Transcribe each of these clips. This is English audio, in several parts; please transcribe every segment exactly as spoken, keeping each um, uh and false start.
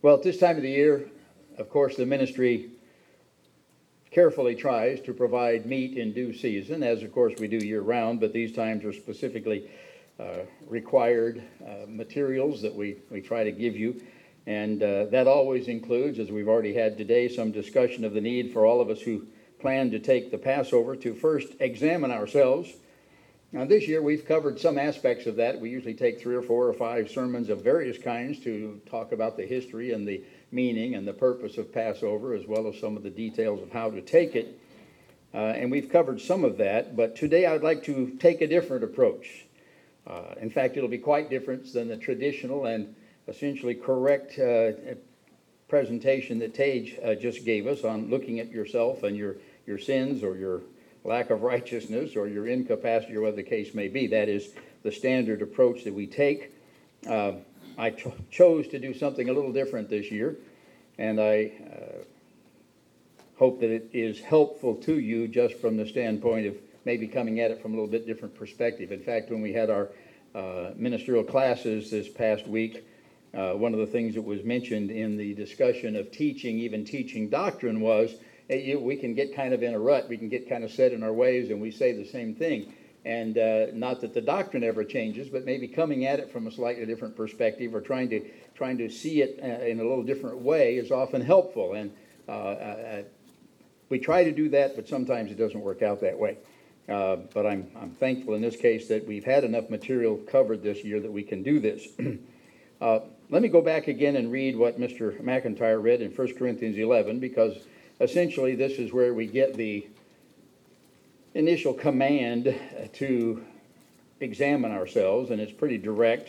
Well, at this time of the year, of course, the ministry carefully tries to provide meat in due season, as of course we do year-round, but these times are specifically uh, required uh, materials that we, we try to give you. And uh, that always includes, as we've already had today, some discussion of the need for all of us who plan to take the Passover to first examine ourselves. Now, this year we've covered some aspects of that. We usually take three or four or five sermons of various kinds to talk about the history and the meaning and the purpose of Passover, as well as some of the details of how to take it. Uh, and we've covered some of that, but today I'd like to take a different approach. Uh, in fact, it'll be quite different than the traditional and essentially correct uh, presentation that Tage uh, just gave us on looking at yourself and your, your sins or your lack of righteousness or your incapacity or whatever the case may be. That is the standard approach that we take. Uh, I cho- chose to do something a little different this year, and I uh, hope that it is helpful to you just from the standpoint of maybe coming at it from a little bit different perspective. In fact, when we had our uh, ministerial classes this past week, uh, one of the things that was mentioned in the discussion of teaching, even teaching doctrine, was You, we can get kind of in a rut. We can get kind of set in our ways, and we say the same thing. And uh, not that the doctrine ever changes, but maybe coming at it from a slightly different perspective or trying to trying to see it uh, in a little different way is often helpful. And uh, uh, we try to do that, but sometimes it doesn't work out that way. Uh, but I'm I'm thankful in this case that we've had enough material covered this year that we can do this. uh, let me go back again and read what Mister McIntyre read in First Corinthians eleven, because essentially, this is where we get the initial command to examine ourselves, and it's pretty direct.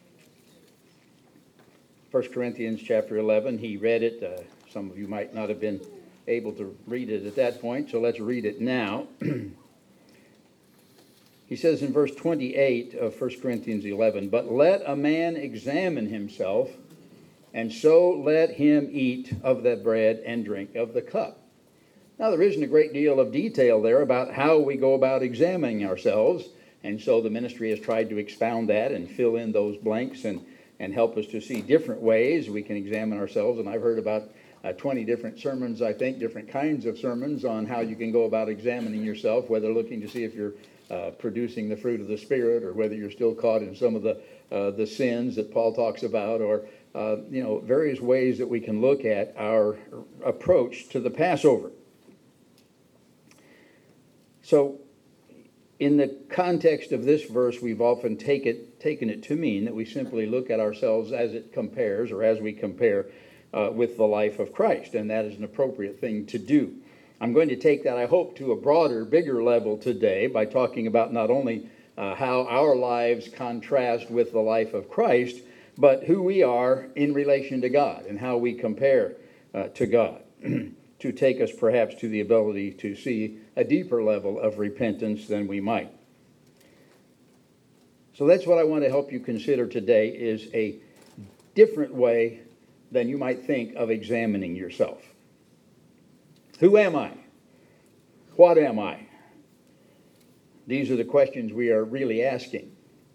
First Corinthians chapter eleven, he read it. Uh, some of you might not have been able to read it at that point, so let's read it now. He says in verse twenty-eight of First Corinthians eleven, "But let a man examine himself, and so let him eat of the bread and drink of the cup." Now, there isn't a great deal of detail there about how we go about examining ourselves, and so the ministry has tried to expound that and fill in those blanks and, and help us to see different ways we can examine ourselves. And I've heard about uh, twenty different sermons, I think, different kinds of sermons on how you can go about examining yourself, whether looking to see if you're uh, producing the fruit of the Spirit, or whether you're still caught in some of the, uh, the sins that Paul talks about, or Uh, you know, various ways that we can look at our approach to the Passover. So, in the context of this verse, we've often take it, taken it to mean that we simply look at ourselves as it compares, or as we compare uh, with the life of Christ, and that is an appropriate thing to do. I'm going to take that, I hope, to a broader, bigger level today by talking about not only uh, how our lives contrast with the life of Christ, but who we are in relation to God and how we compare uh, to God, to take us perhaps to the ability to see a deeper level of repentance than we might. So that's what I want to help you consider today, is a different way than you might think of examining yourself. Who am I? What am I? These are the questions we are really asking.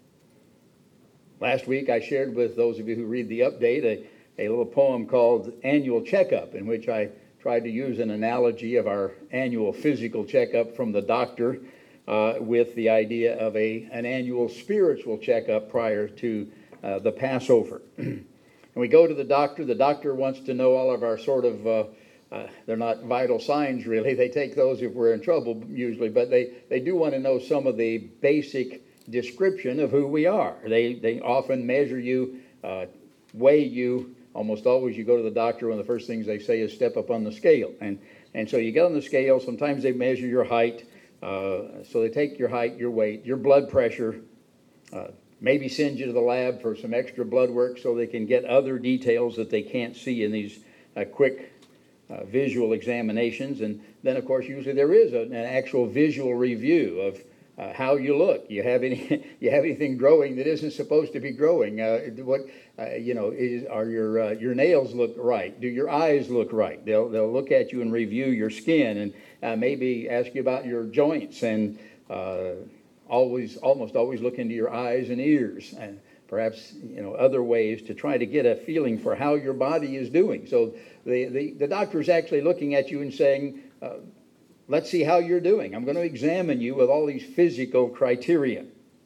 Last week I shared with those of you who read the update a, a little poem called Annual Checkup, in which I tried to use an analogy of our annual physical checkup from the doctor uh, with the idea of a an annual spiritual checkup prior to uh, the Passover. And we go to the doctor. The doctor wants to know all of our sort of, uh, uh, they're not vital signs really. They take those if we're in trouble usually, but they, they do want to know some of the basic description of who we are. They they often measure you, uh, weigh you. Almost always you go to the doctor, one of the first things they say is step up on the scale. And and so you get on the scale. Sometimes they measure your height. Uh, so they take your height, your weight, your blood pressure, uh, maybe send you to the lab for some extra blood work so they can get other details that they can't see in these uh, quick uh, visual examinations. And then, of course, usually there is a, an actual visual review of Uh, how you look. You have any? You have anything growing that isn't supposed to be growing? Uh, what uh, you know is are your uh, your nails look right? Do your eyes look right? They'll they'll look at you and review your skin and uh, maybe ask you about your joints and uh, always almost always look into your eyes and ears. And perhaps, you know, other ways to try to get a feeling for how your body is doing. So the, the, the doctor is actually looking at you and saying, uh, let's see how you're doing. I'm going to examine you with all these physical criteria.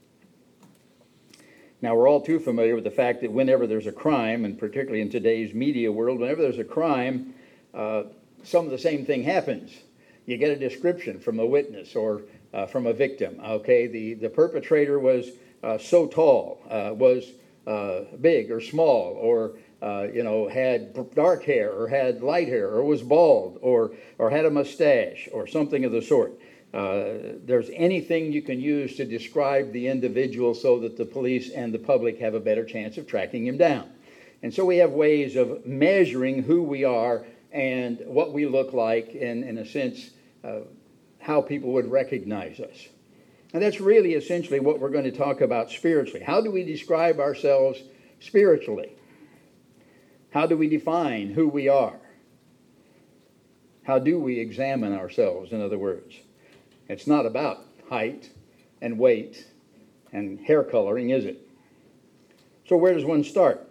Now, we're all too familiar with the fact that whenever there's a crime, and particularly in today's media world, whenever there's a crime, uh, some of the same thing happens. You get a description from a witness or uh, from a victim. Okay, the, the perpetrator was uh, so tall, uh, was uh, big or small, or uh, you know, had dark hair, or had light hair, or was bald, or or had a mustache, or something of the sort. Uh, there's anything you can use to describe the individual so that the police and the public have a better chance of tracking him down. And so we have ways of measuring who we are and what we look like, and in a sense, uh, how people would recognize us. And that's really essentially what we're going to talk about spiritually. How do we describe ourselves spiritually? How do we define who we are? How do we examine ourselves, in other words? It's not about height and weight and hair coloring, is it? So where does one start?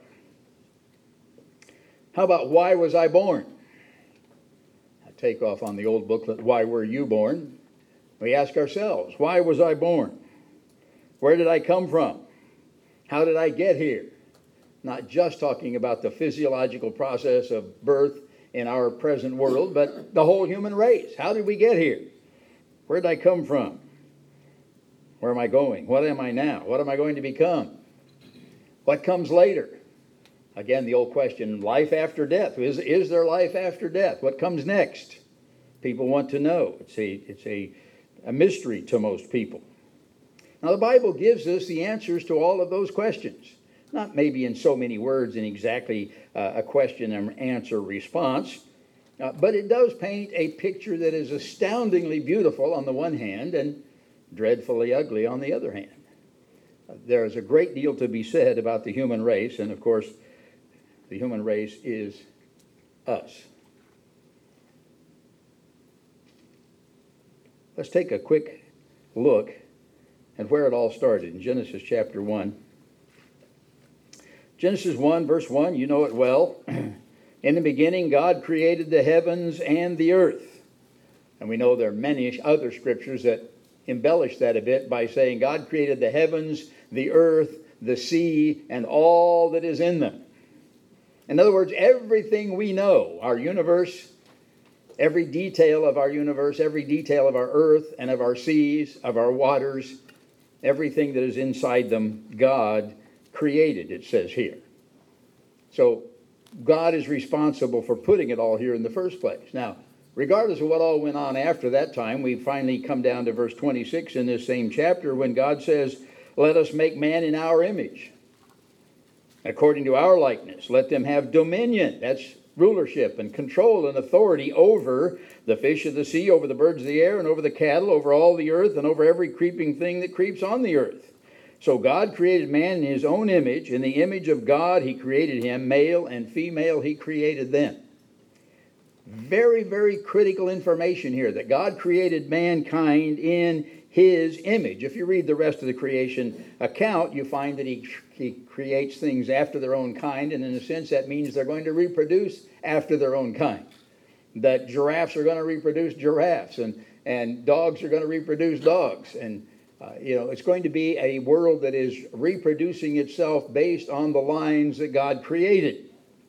How about why was I born? I take off on the old booklet, Why Were You Born? We ask ourselves, why was I born? Where did I come from? How did I get here? Not just talking about the physiological process of birth in our present world, but the whole human race. How did we get here? Where did I come from? Where am I going? What am I now? What am I going to become? What comes later? Again, the old question, life after death. Is, is there life after death? What comes next? People want to know. It's a, it's a, a mystery to most people. Now, the Bible gives us the answers to all of those questions. Not maybe in so many words in exactly uh, a question and answer response, uh, but it does paint a picture that is astoundingly beautiful on the one hand and dreadfully ugly on the other hand. Uh, there is a great deal to be said about the human race, and of course, the human race is us. Let's take a quick look at where it all started in Genesis chapter one. Genesis one, verse one, you know it well. In the beginning, God created the heavens and the earth. And we know there are many other scriptures that embellish that a bit by saying God created the heavens, the earth, the sea, and all that is in them. In other words, everything we know, our universe, every detail of our universe, every detail of our earth and of our seas, of our waters, everything that is inside them, God created, it says here. So God is responsible for putting it all here in the first place. Now, regardless of what all went on after that time, we finally come down to verse twenty-six in this same chapter when God says, let us make man in our image, according to our likeness. Let them have dominion. That's rulership and control and authority over the fish of the sea, over the birds of the air, and over the cattle, over all the earth, and over every creeping thing that creeps on the earth. So God created man in his own image. In the image of God, he created him. Male and female, he created them. Very, very critical information here, that God created mankind in his image. If you read the rest of the creation account, you find that he, he creates things after their own kind, and in a sense that means they're going to reproduce after their own kind. That giraffes are going to reproduce giraffes, and, and dogs are going to reproduce dogs, and Uh, you know, it's going to be a world that is reproducing itself based on the lines that God created.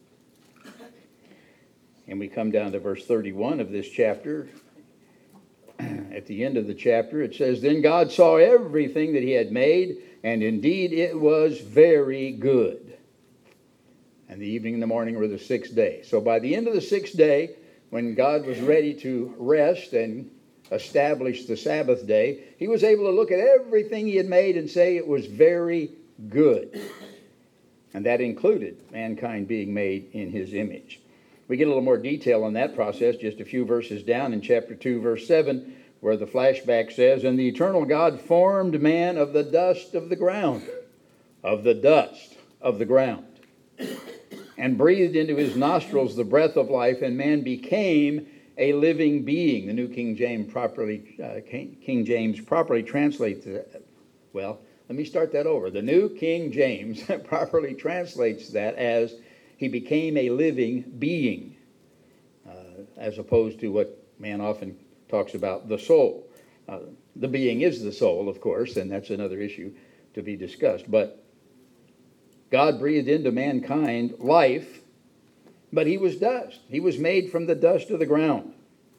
And we come down to verse thirty-one of this chapter. At the end of the chapter, it says, then God saw everything that he had made, and indeed it was very good. And the evening and the morning were the sixth day. So by the end of the sixth day, when God was ready to rest and established the Sabbath day, he was able to look at everything he had made and say it was very good. And that included mankind being made in his image. We get a little more detail on that process just a few verses down in chapter two, verse seven, where the flashback says, and the eternal God formed man of the dust of the ground, of the dust of the ground, and breathed into his nostrils the breath of life, and man became a living being. The New King James properly uh, King James properly translates that. Well, let me start that over. The New King James properly translates that as he became a living being, uh, as opposed to what man often talks about, the soul. Uh, the being is the soul, of course, and that's another issue to be discussed. But God breathed into mankind life, but he was dust. He was made from the dust of the ground.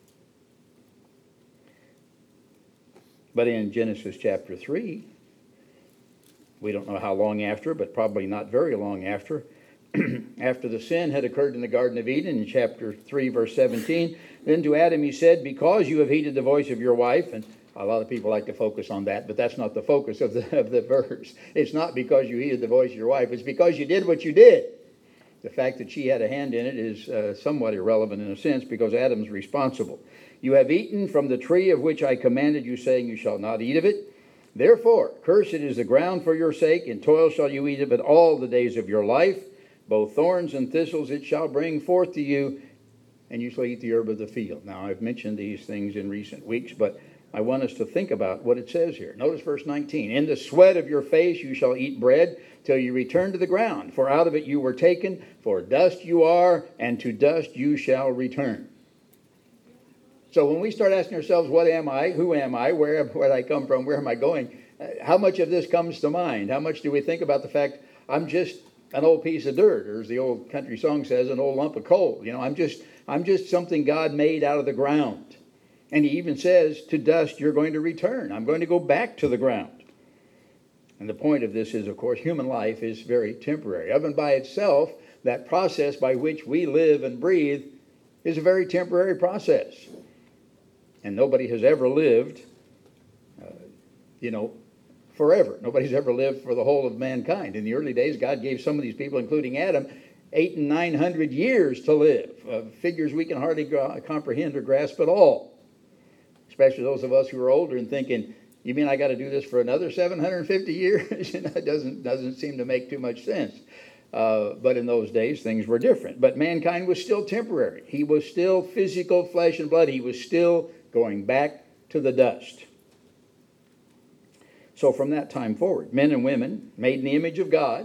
But in Genesis chapter three, we don't know how long after, but probably not very long after, after the sin had occurred in the Garden of Eden, in chapter three, verse seventeen, then to Adam he said, because you have heeded the voice of your wife, and a lot of people like to focus on that, but that's not the focus of the, of the verse. It's not because you heeded the voice of your wife, it's because you did what you did. The fact that she had a hand in it is uh, somewhat irrelevant in a sense, because Adam's responsible. You have eaten from the tree of which I commanded you, saying you shall not eat of it. Therefore, cursed is the ground for your sake, in toil shall you eat of it all the days of your life. Both thorns and thistles it shall bring forth to you, and you shall eat the herb of the field. Now, I've mentioned these things in recent weeks, but I want us to think about what it says here. Notice verse nineteen. In the sweat of your face you shall eat bread till you return to the ground. For out of it you were taken, for dust you are, and to dust you shall return. So when we start asking ourselves, what am I? Who am I? Where, where did I come from? Where am I going? Uh, how much of this comes to mind? How much do we think about the fact I'm just an old piece of dirt, or as the old country song says, an old lump of coal? You know, I'm just I'm just something God made out of the ground. And he even says, to dust you're going to return. I'm going to go back to the ground. And the point of this is, of course, human life is very temporary. Of and by itself, that process by which we live and breathe is a very temporary process. And nobody has ever lived, uh, you know, forever. Nobody's ever lived for the whole of mankind. In the early days, God gave some of these people, including Adam, eight and nine hundred years to live. Uh, figures we can hardly gra- comprehend or grasp at all. Especially those of us who are older and thinking, you mean I got to do this for another seven hundred fifty years? That doesn't, doesn't seem to make too much sense. Uh, but in those days, things were different. But mankind was still temporary. He was still physical flesh and blood. He was still going back to the dust. So from that time forward, men and women made in the image of God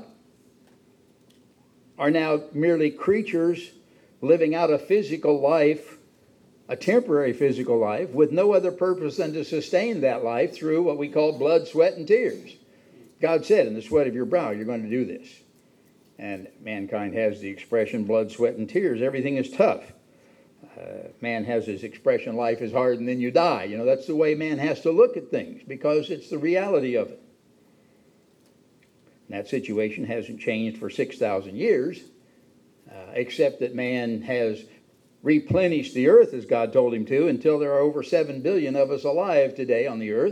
are now merely creatures living out a physical life, a temporary physical life, with no other purpose than to sustain that life through what we call blood, sweat, and tears. God said, in the sweat of your brow, you're going to do this. And mankind has the expression blood, sweat, and tears. Everything is tough. Uh, man has his expression, life is hard and then you die. You know, that's the way man has to look at things, because it's the reality of it. And that situation hasn't changed for six thousand years, uh, except that man has replenished the earth as God told him to, until there are over seven billion of us alive today on the earth.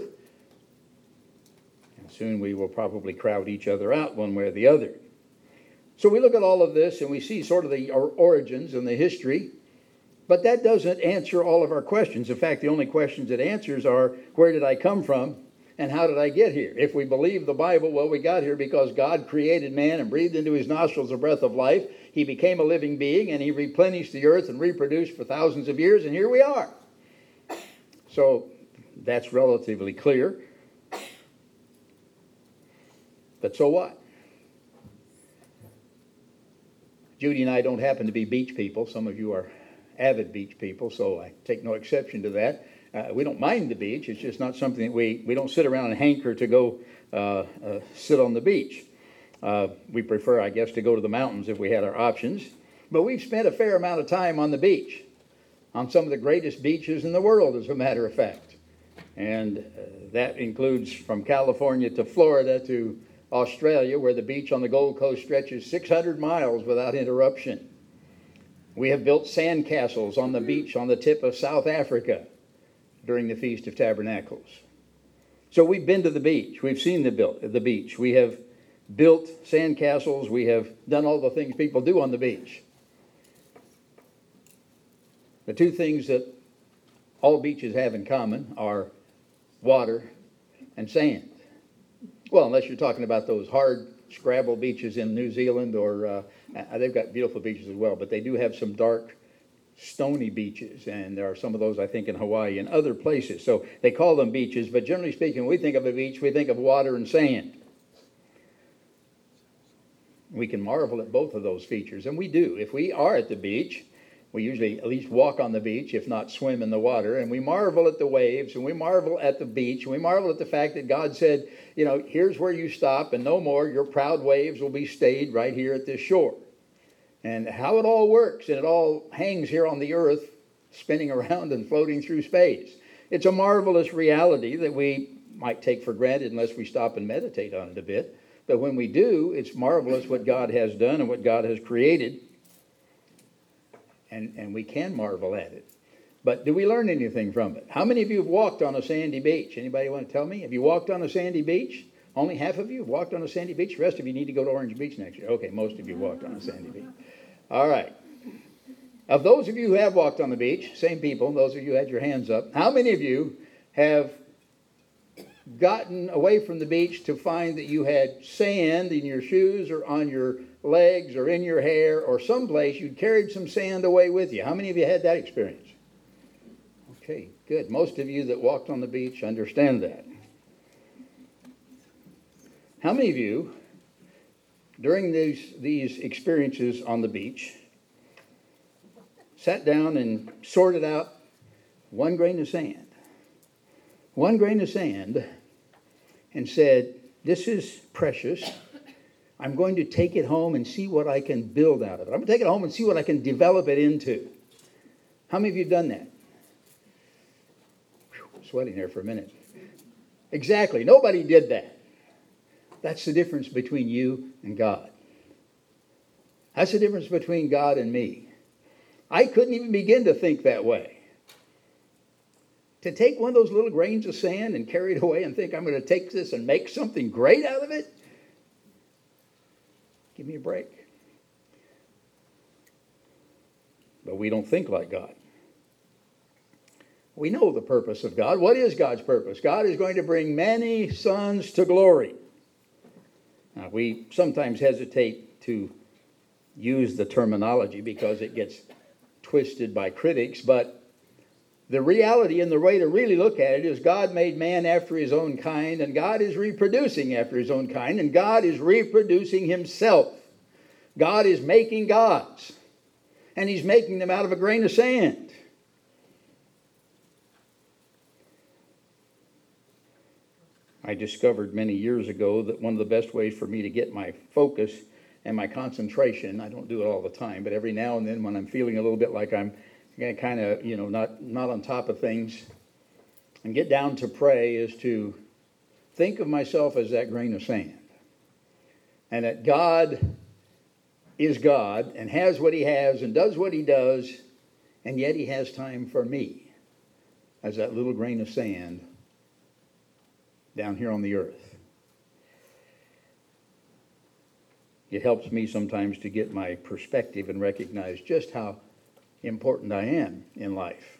And soon we will probably crowd each other out one way or the other. So we look at all of this and we see sort of the origins and the history, but that doesn't answer all of our questions. In fact, the only questions it answers are, where did I come from and how did I get here? If we believe the Bible, well, we got here because God created man and breathed into his nostrils a breath of life. He became a living being and he replenished the earth and reproduced for thousands of years, and here we are. So that's relatively clear. But so what? Judy and I don't happen to be beach people. Some of you are avid beach people, so I take no exception to that. Uh, we don't mind the beach. It's just not something that we, we don't sit around and hanker to go uh, uh, sit on the beach. Uh, we prefer, I guess, to go to the mountains if we had our options. But we've spent a fair amount of time on the beach, on some of the greatest beaches in the world, as a matter of fact. And uh, that includes from California to Florida to Australia, where the beach on the Gold Coast stretches six hundred miles without interruption. We have built sand castles on the beach on the tip of South Africa during the Feast of Tabernacles. So we've been to the beach. We've seen the, built, the beach. We have built sand castles. We have done all the things people do on the beach. The two things that all beaches have in common are water and sand. Well, unless you're talking about those hard Scrabble beaches in New Zealand, or uh, they've got beautiful beaches as well, but they do have some dark, stony beaches, and there are some of those, I think, in Hawaii and other places. So they call them beaches, but generally speaking, when we think of a beach, we think of water and sand. We can marvel at both of those features, and we do. If we are at the beach, we usually at least walk on the beach, if not swim in the water, and we marvel at the waves, and we marvel at the beach, and we marvel at the fact that God said, you know, here's where you stop, and no more. Your proud waves will be stayed right here at this shore. And how it all works, and it all hangs here on the earth, spinning around and floating through space. It's a marvelous reality that we might take for granted unless we stop and meditate on it a bit. But when we do, it's marvelous what God has done and what God has created. And, and we can marvel at it. But do we learn anything from it? How many of you have walked on a sandy beach? Anybody want to tell me? Have you walked on a sandy beach? Only half of you have walked on a sandy beach? The rest of you need to go to Orange Beach next year. Okay, most of you walked on a sandy beach. All right. Of those of you who have walked on the beach, same people, those of you who had your hands up, how many of you have gotten away from the beach to find that you had sand in your shoes or on your legs or in your hair or someplace you'd carried some sand away with you? How many of you had that experience? Okay, good. Most of you that walked on the beach understand that. How many of you, during these, these experiences on the beach, sat down and sorted out one grain of sand? One grain of sand, and said, this is precious. I'm going to take it home and see what I can build out of it. I'm going to take it home and see what I can develop it into. How many of you have done that? Whew, sweating there for a minute. Exactly. Nobody did that. That's the difference between you and God. That's the difference between God and me. I couldn't even begin to think that way. To take one of those little grains of sand and carry it away and think I'm going to take this and make something great out of it? Give me a break. But we don't think like God. We know the purpose of God. What is God's purpose? God is going to bring many sons to glory. Now, we sometimes hesitate to use the terminology because it gets twisted by critics, but the reality and the way to really look at it is God made man after his own kind, and God is reproducing after his own kind, and God is reproducing himself. God is making gods, and he's making them out of a grain of sand. I discovered many years ago that one of the best ways for me to get my focus and my concentration, I don't do it all the time, but every now and then when I'm feeling a little bit like I'm kind of, you know, not, not on top of things, and get down to pray, is to think of myself as that grain of sand. And that God is God and has what he has and does what he does, and yet he has time for me as that little grain of sand down here on the earth. It helps me sometimes to get my perspective and recognize just how important I am in life.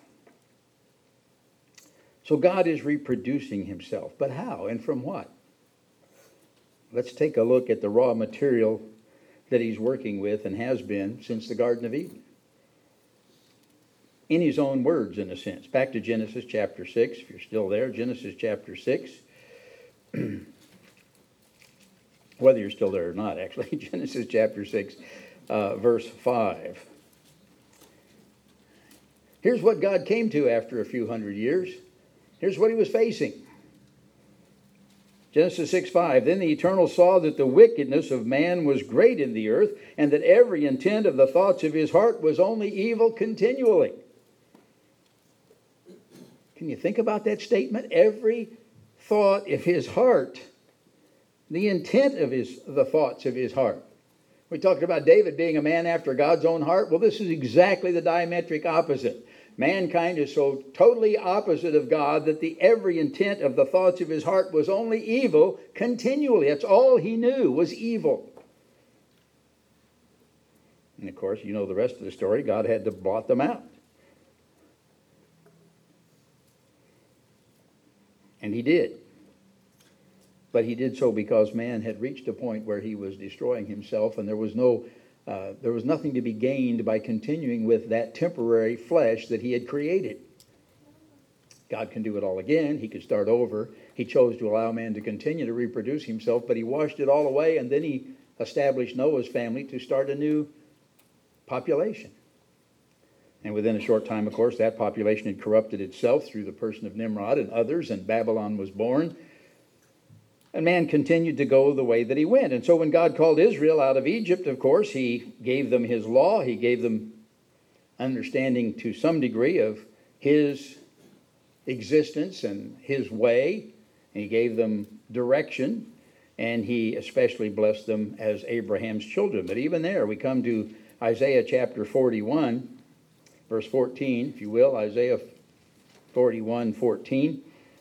So God is reproducing himself. But how and from what? Let's take a look at the raw material that he's working with and has been since the Garden of Eden. In his own words, in a sense. Back to Genesis chapter six, if you're still there. Genesis chapter six. Whether you're still there or not, actually. Genesis chapter six, uh, verse five. Here's what God came to after a few hundred years. Here's what he was facing. Genesis six five. Then the Eternal saw that the wickedness of man was great in the earth, and that every intent of the thoughts of his heart was only evil continually. Can you think about that statement? Every thought of his heart, the intent of his, the thoughts of his heart. We talked about David being a man after God's own heart. Well, this is exactly the diametric opposite. Mankind is so totally opposite of God that the every intent of the thoughts of his heart was only evil continually. That's all he knew was evil. And of course, you know the rest of the story. God had to blot them out. And he did. But he did so because man had reached a point where he was destroying himself, and there was no Uh, there was nothing to be gained by continuing with that temporary flesh that he had created. God can do it all again. He could start over. He chose to allow man to continue to reproduce himself, but he washed it all away, and then he established Noah's family to start a new population. And within a short time, of course, that population had corrupted itself through the person of Nimrod and others, and Babylon was born. And man continued to go the way that he went. And so when God called Israel out of Egypt, of course, he gave them his law. He gave them understanding to some degree of his existence and his way. And he gave them direction. And he especially blessed them as Abraham's children. But even there, we come to Isaiah chapter forty-one. Verse fourteen, if you will, Isaiah forty-one, fourteen.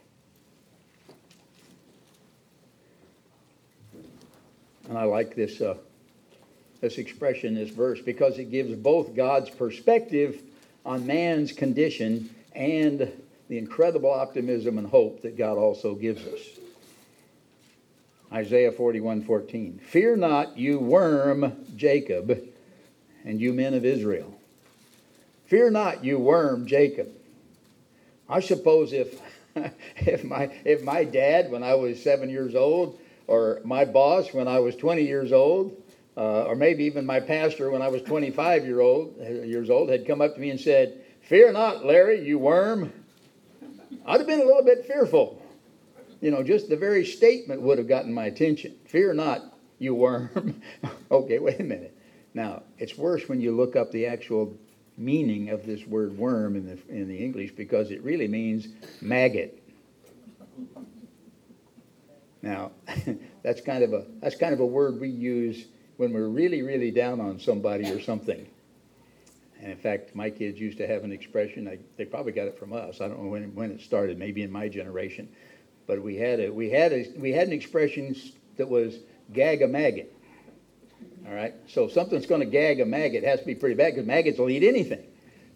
And I like this, uh, this expression, this verse, because it gives both God's perspective on man's condition and the incredible optimism and hope that God also gives us. Isaiah forty-one, fourteen. Fear not, you worm Jacob, and you men of Israel. Fear not, you worm Jacob. I suppose if if my if my dad, when I was seven years old, or my boss when I was twenty years old, uh, or maybe even my pastor when I was twenty-five year old years old, had come up to me and said, "Fear not, Larry, you worm," I'd have been a little bit fearful. You know, just the very statement would have gotten my attention. Fear not, you worm. Okay, wait a minute. Now, it's worse when you look up the actual meaning of this word worm in the in the English, because it really means maggot. Now, that's kind of a that's kind of a word we use when we're really, really down on somebody or something. And in fact, my kids used to have an expression. I, they probably got it from us. I don't know when when it started. Maybe in my generation, but we had a we had a we had an expression that was gag a maggot. All right, so if something's going to gag a maggot, it has to be pretty bad, because maggots will eat anything.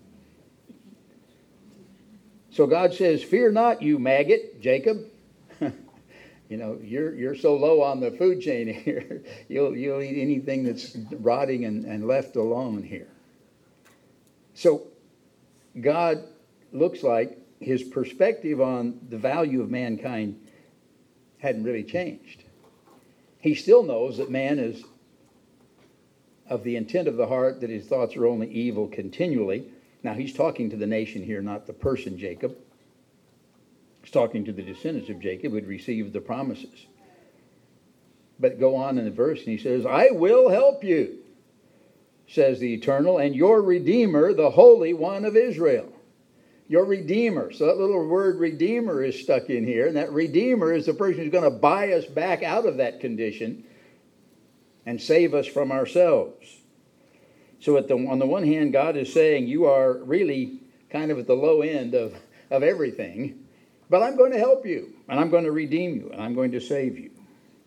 So God says, "Fear not, you maggot, Jacob." You know, you're you're so low on the food chain here, you'll you'll eat anything that's rotting and, and left alone here. So God looks like his perspective on the value of mankind hadn't really changed. He still knows that man is of the intent of the heart, that his thoughts are only evil continually. Now, he's talking to the nation here, not the person Jacob. He's talking to the descendants of Jacob who had received the promises. But go on in the verse, and he says, "I will help you, says the Eternal, and your Redeemer, the Holy One of Israel." Your Redeemer. So that little word Redeemer is stuck in here, and that Redeemer is the person who's going to buy us back out of that condition and save us from ourselves. So at the, on the one hand, God is saying, you are really kind of at the low end of, of everything, but I'm going to help you, and I'm going to redeem you, and I'm going to save you.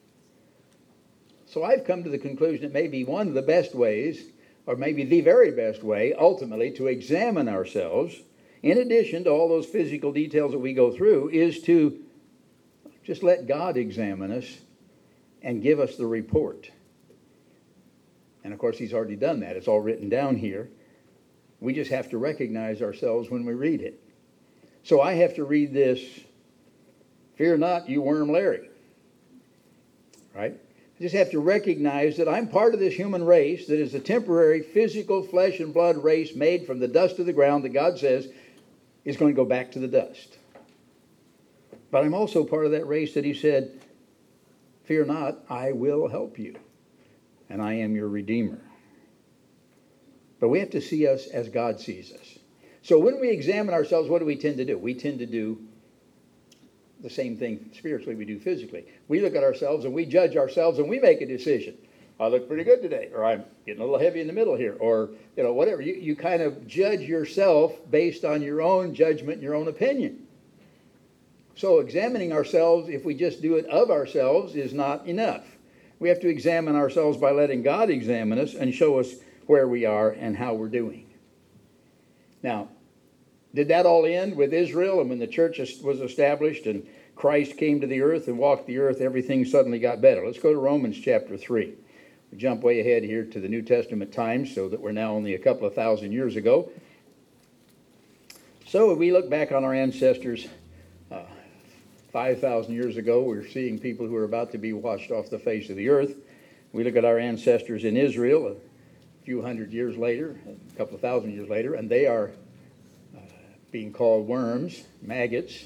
So I've come to the conclusion that maybe one of the best ways, or maybe the very best way, ultimately, to examine ourselves, in addition to all those physical details that we go through, is to just let God examine us and give us the report. And of course, he's already done that. It's all written down here. We just have to recognize ourselves when we read it. So I have to read this, "Fear not, you worm Larry." Right? I just have to recognize that I'm part of this human race that is a temporary physical flesh and blood race made from the dust of the ground that God says is going to go back to the dust. But I'm also part of that race that he said, "Fear not, I will help you, and I am your Redeemer." But we have to see us as God sees us. So when we examine ourselves, what do we tend to do? We tend to do the same thing spiritually we do physically. We look at ourselves and we judge ourselves and we make a decision. I look pretty good today, or I'm getting a little heavy in the middle here, or you know, whatever. You, you kind of judge yourself based on your own judgment and your own opinion. So examining ourselves, if we just do it of ourselves, is not enough. We have to examine ourselves by letting God examine us and show us where we are and how we're doing. Now, did that all end with Israel? And when the church was established and Christ came to the earth and walked the earth, everything suddenly got better? Let's go to Romans chapter three. We jump way ahead here to the New Testament times, so that we're now only a couple of thousand years ago. So if we look back on our ancestors uh, five thousand years ago, we're seeing people who are about to be washed off the face of the earth. We look at our ancestors in Israel a few hundred years later, a couple of thousand years later, and they are uh, being called worms, maggots.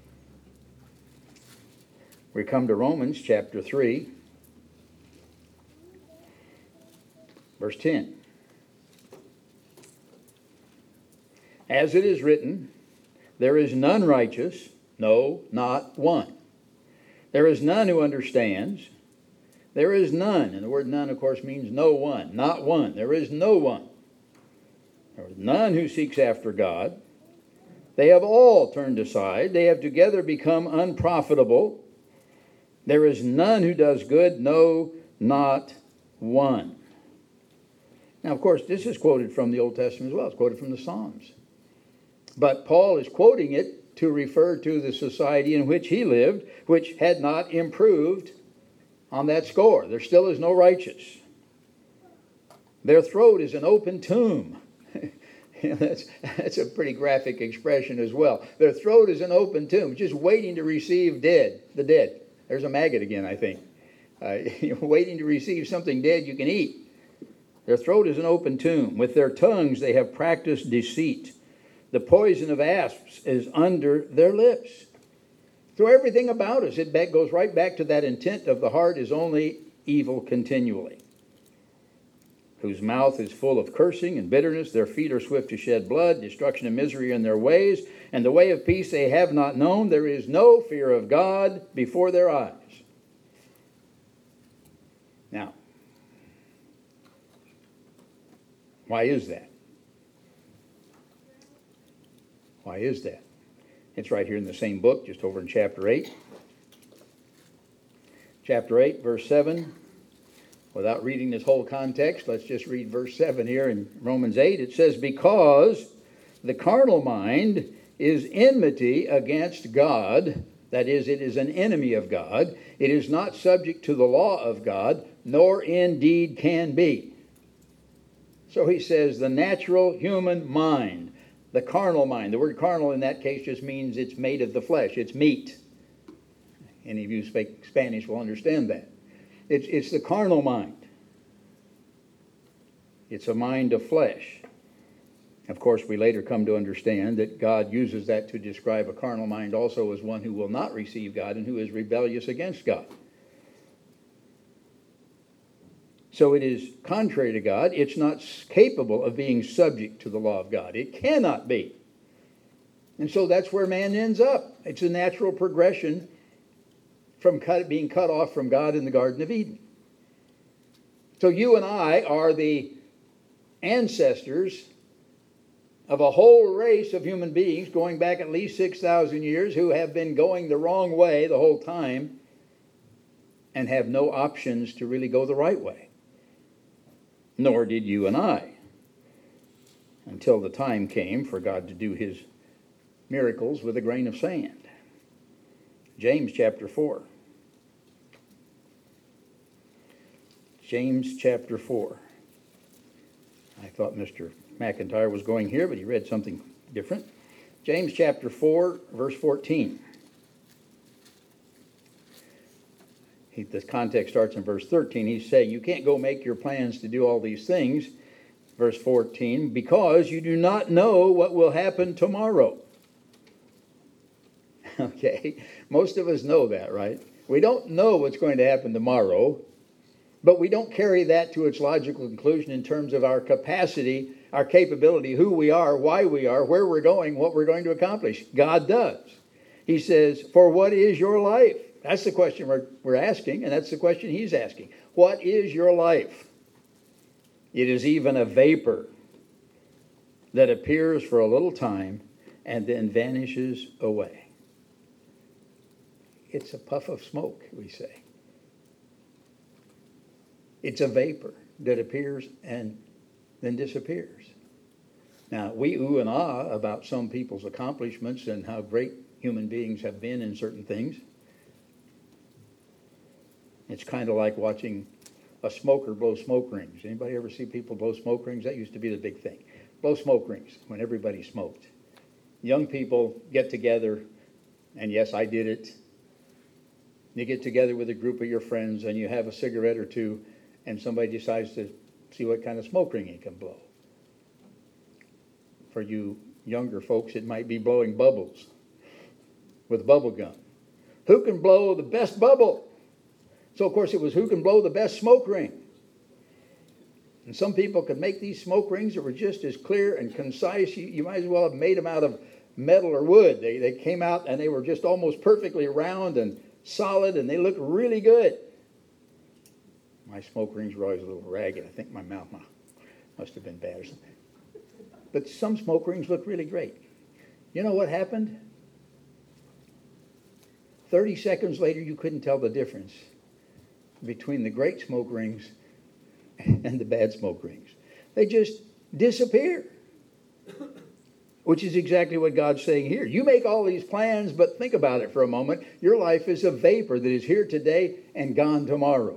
We come to Romans chapter three, verse ten. As it is written, there is none righteous, no, not one. There is none who understands. There is none. And the word none, of course, means no one, not one. There is no one. There is none who seeks after God. They have all turned aside. They have together become unprofitable. There is none who does good, no, not one. Now, of course, this is quoted from the Old Testament as well. It's quoted from the Psalms. But Paul is quoting it to refer to the society in which he lived, which had not improved on that score. There still is no righteous. Their throat is an open tomb. that's, that's a pretty graphic expression as well. Their throat is an open tomb, just waiting to receive dead, the dead. There's a maggot again, I think. Uh, you're waiting to receive something dead you can eat. Their throat is an open tomb. With their tongues they have practiced deceit. The poison of asps is under their lips. So everything about us, it goes right back to that intent of the heart is only evil continually. Whose mouth is full of cursing and bitterness, their feet are swift to shed blood, destruction and misery in their ways, and the way of peace they have not known. There is no fear of God before their eyes. Now, why is that? Why is that? It's right here in the same book, just over in chapter eight. Chapter eight, verse seven. Without reading this whole context, let's just read verse seven here in Romans eight. It says, because the carnal mind is enmity against God. That is, it is an enemy of God. It is not subject to the law of God, nor indeed can be. So he says the natural human mind, the carnal mind. The word carnal in that case just means it's made of the flesh. It's meat. Any of you who speak Spanish will understand that. It's, it's the carnal mind. It's a mind of flesh. Of course, we later come to understand that God uses that to describe a carnal mind also as one who will not receive God and who is rebellious against God. So it is contrary to God. It's not capable of being subject to the law of God. It cannot be. And so that's where man ends up. It's a natural progression from cut, being cut off from God in the Garden of Eden. So you and I are the ancestors of a whole race of human beings going back at least six thousand years who have been going the wrong way the whole time and have no options to really go the right way. Nor did you and I, until the time came for God to do his miracles with a grain of sand. James chapter four. James chapter four. I thought Mister McIntyre was going here, but he read something different. James chapter four, verse fourteen. He, the context starts in verse thirteen. He's saying you can't go make your plans to do all these things. Verse fourteen, because you do not know what will happen tomorrow. Okay, most of us know that, right? We don't know what's going to happen tomorrow, but we don't carry that to its logical conclusion in terms of our capacity, our capability, who we are, why we are, where we're going, what we're going to accomplish. God does. He says, for what is your life? That's the question we're, we're asking, and that's the question he's asking. What is your life? It is even a vapor that appears for a little time and then vanishes away. It's a puff of smoke, we say. It's a vapor that appears and then disappears. Now, we ooh and ah about some people's accomplishments and how great human beings have been in certain things. It's kind of like watching a smoker blow smoke rings. Anybody ever see people blow smoke rings? That used to be the big thing. Blow smoke rings when everybody smoked. Young people get together, and yes, I did it. You get together with a group of your friends, and you have a cigarette or two, and somebody decides to see what kind of smoke ring he can blow. For you younger folks, it might be blowing bubbles with a bubble gun. Who can blow the best bubble? So, of course, it was who can blow the best smoke ring. And some people could make these smoke rings that were just as clear and concise. You, you might as well have made them out of metal or wood. They, they came out and they were just almost perfectly round and solid, and they looked really good. My smoke rings were always a little ragged. I think my mouth must have been bad or something. But some smoke rings look really great. You know what happened? thirty seconds later, you couldn't tell the difference between the great smoke rings and the bad smoke rings. They just disappear. Which is exactly what God's saying here. You make all these plans, but think about it for a moment. Your life is a vapor that is here today and gone tomorrow.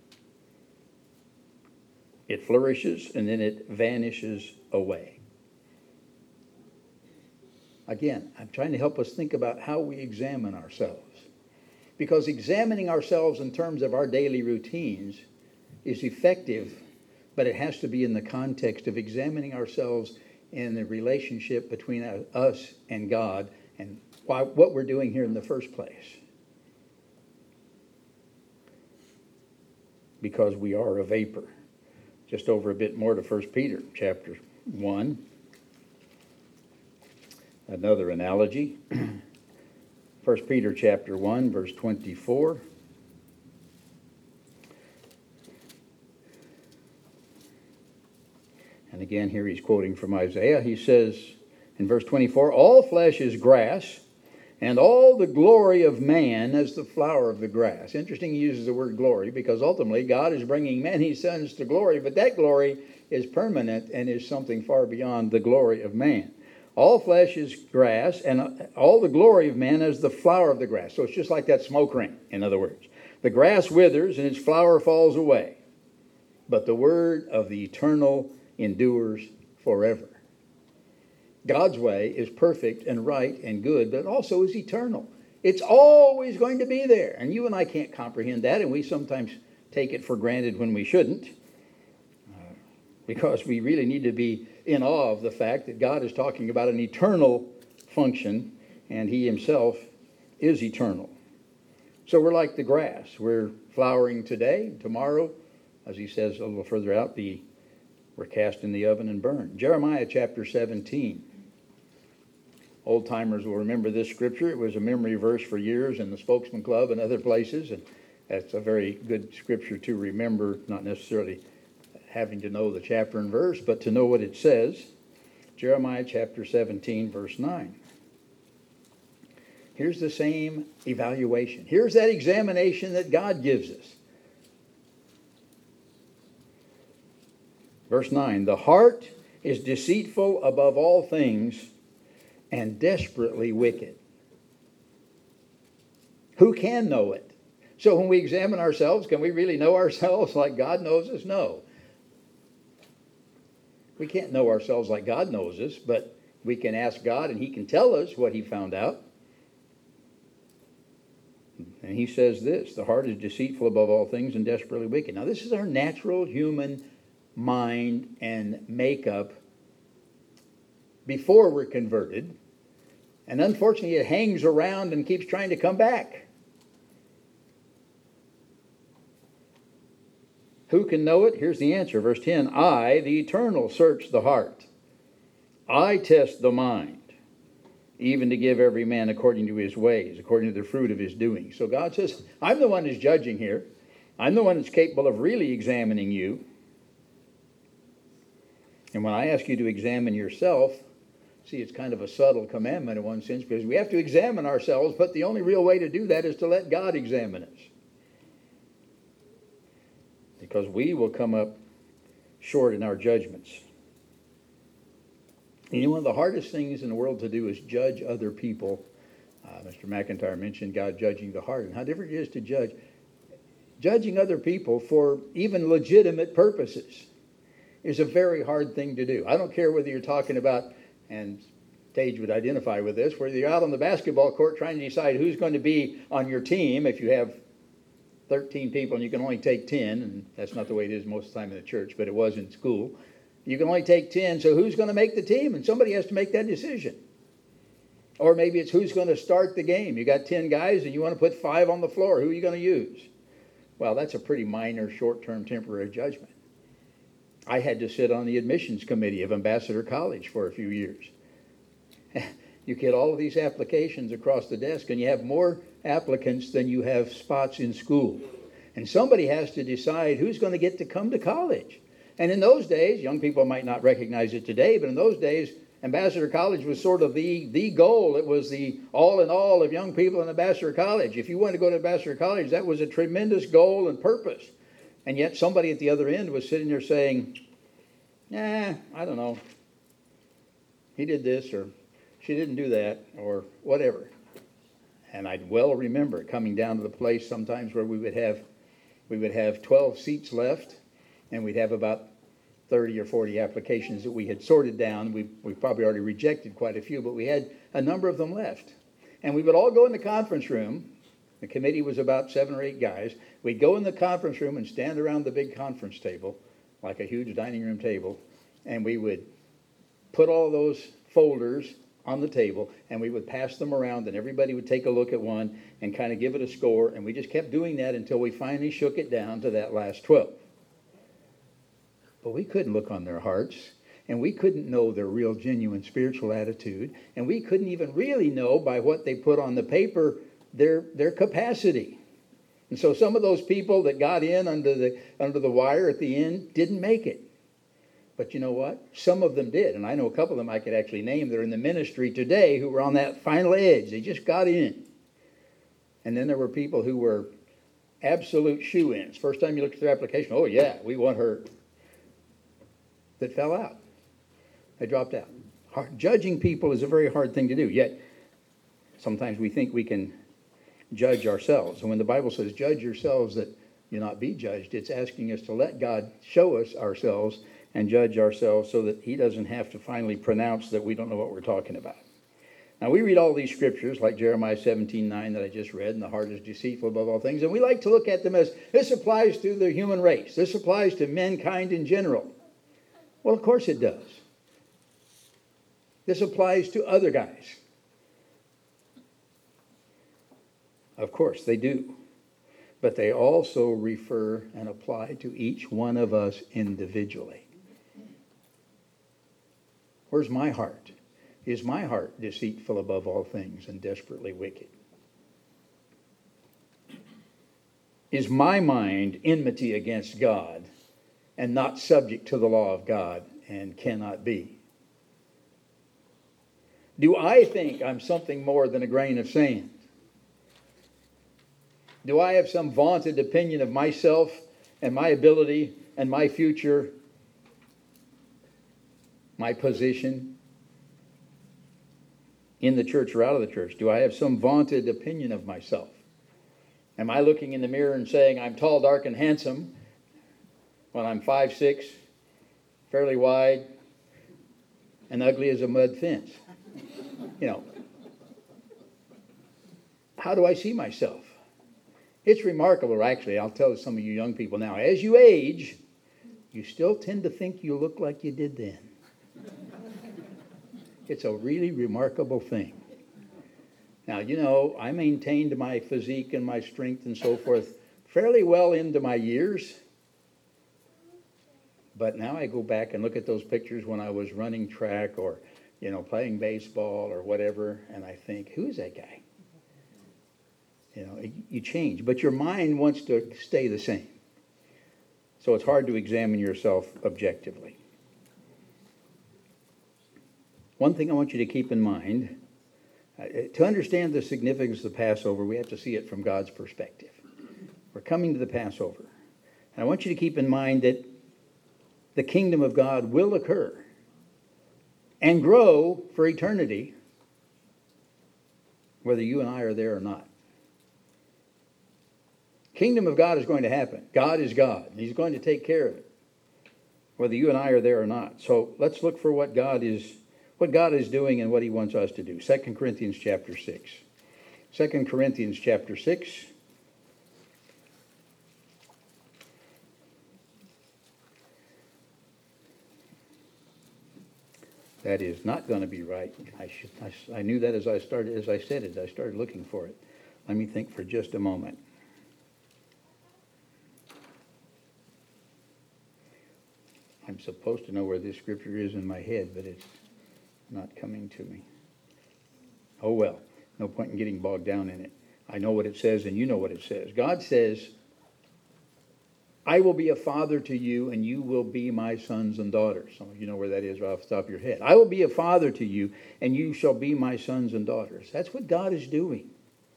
It flourishes and then it vanishes away. Again, I'm trying to help us think about how we examine ourselves. Because examining ourselves in terms of our daily routines is effective, but it has to be in the context of examining ourselves in the relationship between us and God and why, what we're doing here in the first place. Because we are a vapor. Just over a bit more to First Peter chapter one. Another analogy. First Peter chapter one, verse twenty-four. And again, here he's quoting from Isaiah. He says in verse twenty-four, all flesh is grass, and all the glory of man as the flower of the grass. Interesting he uses the word glory, because ultimately God is bringing many sons to glory, but that glory is permanent and is something far beyond the glory of man. All flesh is grass, and all the glory of man as the flower of the grass. So it's just like that smoke ring, in other words. The grass withers and its flower falls away, but the word of the eternal endures forever. God's way is perfect and right and good, but it also is eternal. It's always going to be there. And you and I can't comprehend that, and we sometimes take it for granted when we shouldn't, uh, because we really need to be in awe of the fact that God is talking about an eternal function, and he himself is eternal. So we're like the grass. We're flowering today. Tomorrow, as he says a little further out, the we're cast in the oven and burned. Jeremiah chapter seventeen. Old timers will remember this scripture. It was a memory verse for years in the Spokesman Club and other places, and that's a very good scripture to remember, not necessarily having to know the chapter and verse, but to know what it says. Jeremiah chapter seventeen, verse nine. Here's the same evaluation. Here's that examination that God gives us. Verse nine, the heart is deceitful above all things and desperately wicked. Who can know it? So when we examine ourselves, can we really know ourselves like God knows us? No. We can't know ourselves like God knows us, but we can ask God and he can tell us what he found out. And he says this, the heart is deceitful above all things and desperately wicked. Now this is our natural human mind and makeup before we're converted. And unfortunately it hangs around and keeps trying to come back. Who can know it? Here's the answer. Verse ten, I, the Eternal, search the heart. I test the mind, even to give every man according to his ways, according to the fruit of his doing. So God says, I'm the one who's judging here. I'm the one that's capable of really examining you. And when I ask you to examine yourself, see, it's kind of a subtle commandment in one sense, because we have to examine ourselves, but the only real way to do that is to let God examine us. Because we will come up short in our judgments. And you know, one of the hardest things in the world to do is judge other people. Uh, Mister McIntyre mentioned God judging the heart and how different it is to judge. Judging other people for even legitimate purposes is a very hard thing to do. I don't care whether you're talking about, and Tage would identify with this, whether you're out on the basketball court trying to decide who's going to be on your team if you have thirteen people and you can only take ten, and that's not the way it is most of the time in the church, but it was in school. You can only take ten, so who's going to make the team? And somebody has to make that decision. Or maybe it's who's going to start the game. You got ten guys and you want to put five on the floor. Who are you going to use? Well, that's a pretty minor, short-term, temporary judgment. I had to sit on the admissions committee of Ambassador College for a few years. You get all of these applications across the desk, and you have more applicants than you have spots in school. And somebody has to decide who's going to get to come to college. And in those days, young people might not recognize it today, but in those days, Ambassador College was sort of the, the goal. It was the all in all of young people in Ambassador College. If you wanted to go to Ambassador College, that was a tremendous goal and purpose. And yet somebody at the other end was sitting there saying, nah, I don't know. He did this, or she didn't do that, or whatever. And I well remember coming down to the place sometimes where we would have we would have twelve seats left, and we'd have about thirty or forty applications that we had sorted down. We we probably already rejected quite a few, but we had a number of them left. And we would all go in the conference room. The committee was about seven or eight guys. We'd go in the conference room and stand around the big conference table, like a huge dining room table, and we would put all those folders on the table, and we would pass them around, and everybody would take a look at one and kind of give it a score, and we just kept doing that until we finally shook it down to that last twelve. But we couldn't look on their hearts, and we couldn't know their real, genuine spiritual attitude, and we couldn't even really know by what they put on the paper their their capacity. And so some of those people that got in under the under the wire at the end didn't make it. But you know what? Some of them did, and I know a couple of them I could actually name that are in the ministry today who were on that final edge. They just got in. And then there were people who were absolute shoe-ins. First time you looked at their application, oh yeah, we want her. That fell out. They dropped out. Hard, judging people is a very hard thing to do. Yet, sometimes we think we can judge ourselves. And when the Bible says, judge yourselves that you not be judged, it's asking us to let God show us ourselves and judge ourselves so that he doesn't have to finally pronounce that we don't know what we're talking about. Now, we read all these scriptures like Jeremiah seventeen nine that I just read, and the heart is deceitful above all things, and we like to look at them as, this applies to the human race. This applies to mankind in general. Well, of course it does. This applies to other guys. Of course they do. But they also refer and apply to each one of us individually. Where's my heart? Is my heart deceitful above all things and desperately wicked? Is my mind enmity against God and not subject to the law of God and cannot be? Do I think I'm something more than a grain of sand? Do I have some vaunted opinion of myself and my ability and my future, my position in the church or out of the church? Do I have some vaunted opinion of myself? Am I looking in the mirror and saying I'm tall, dark, and handsome when I'm five six, fairly wide, and ugly as a mud fence? You know, how do I see myself? It's remarkable, actually. I'll tell some of you young people now. As you age, you still tend to think you look like you did then. It's a really remarkable thing. Now, you know, I maintained my physique and my strength and so forth fairly well into my years. But now I go back and look at those pictures when I was running track or, you know, playing baseball or whatever, and I think, who is that guy? You know, you change, but your mind wants to stay the same. So it's hard to examine yourself objectively. One thing I want you to keep in mind, uh, to understand the significance of the Passover, we have to see it from God's perspective. We're coming to the Passover. And I want you to keep in mind that the kingdom of God will occur and grow for eternity, whether you and I are there or not. Kingdom of God is going to happen. God is God. He's going to take care of it, whether you and I are there or not. So let's look for what God is, what God is doing and what he wants us to do. Second Corinthians chapter six. Second Corinthians chapter six. That is not going to be right. I, should, I, I knew that as I started, as I said it. I started looking for it. Let me think for just a moment. I'm supposed to know where this scripture is in my head, but it's not coming to me. Oh well, no point in getting bogged down in it. I know what it says, and you know what it says. God says, I will be a father to you, and you will be my sons and daughters. Some of you know where that is right off the top of your head. I will be a father to you, and you shall be my sons and daughters. That's what God is doing.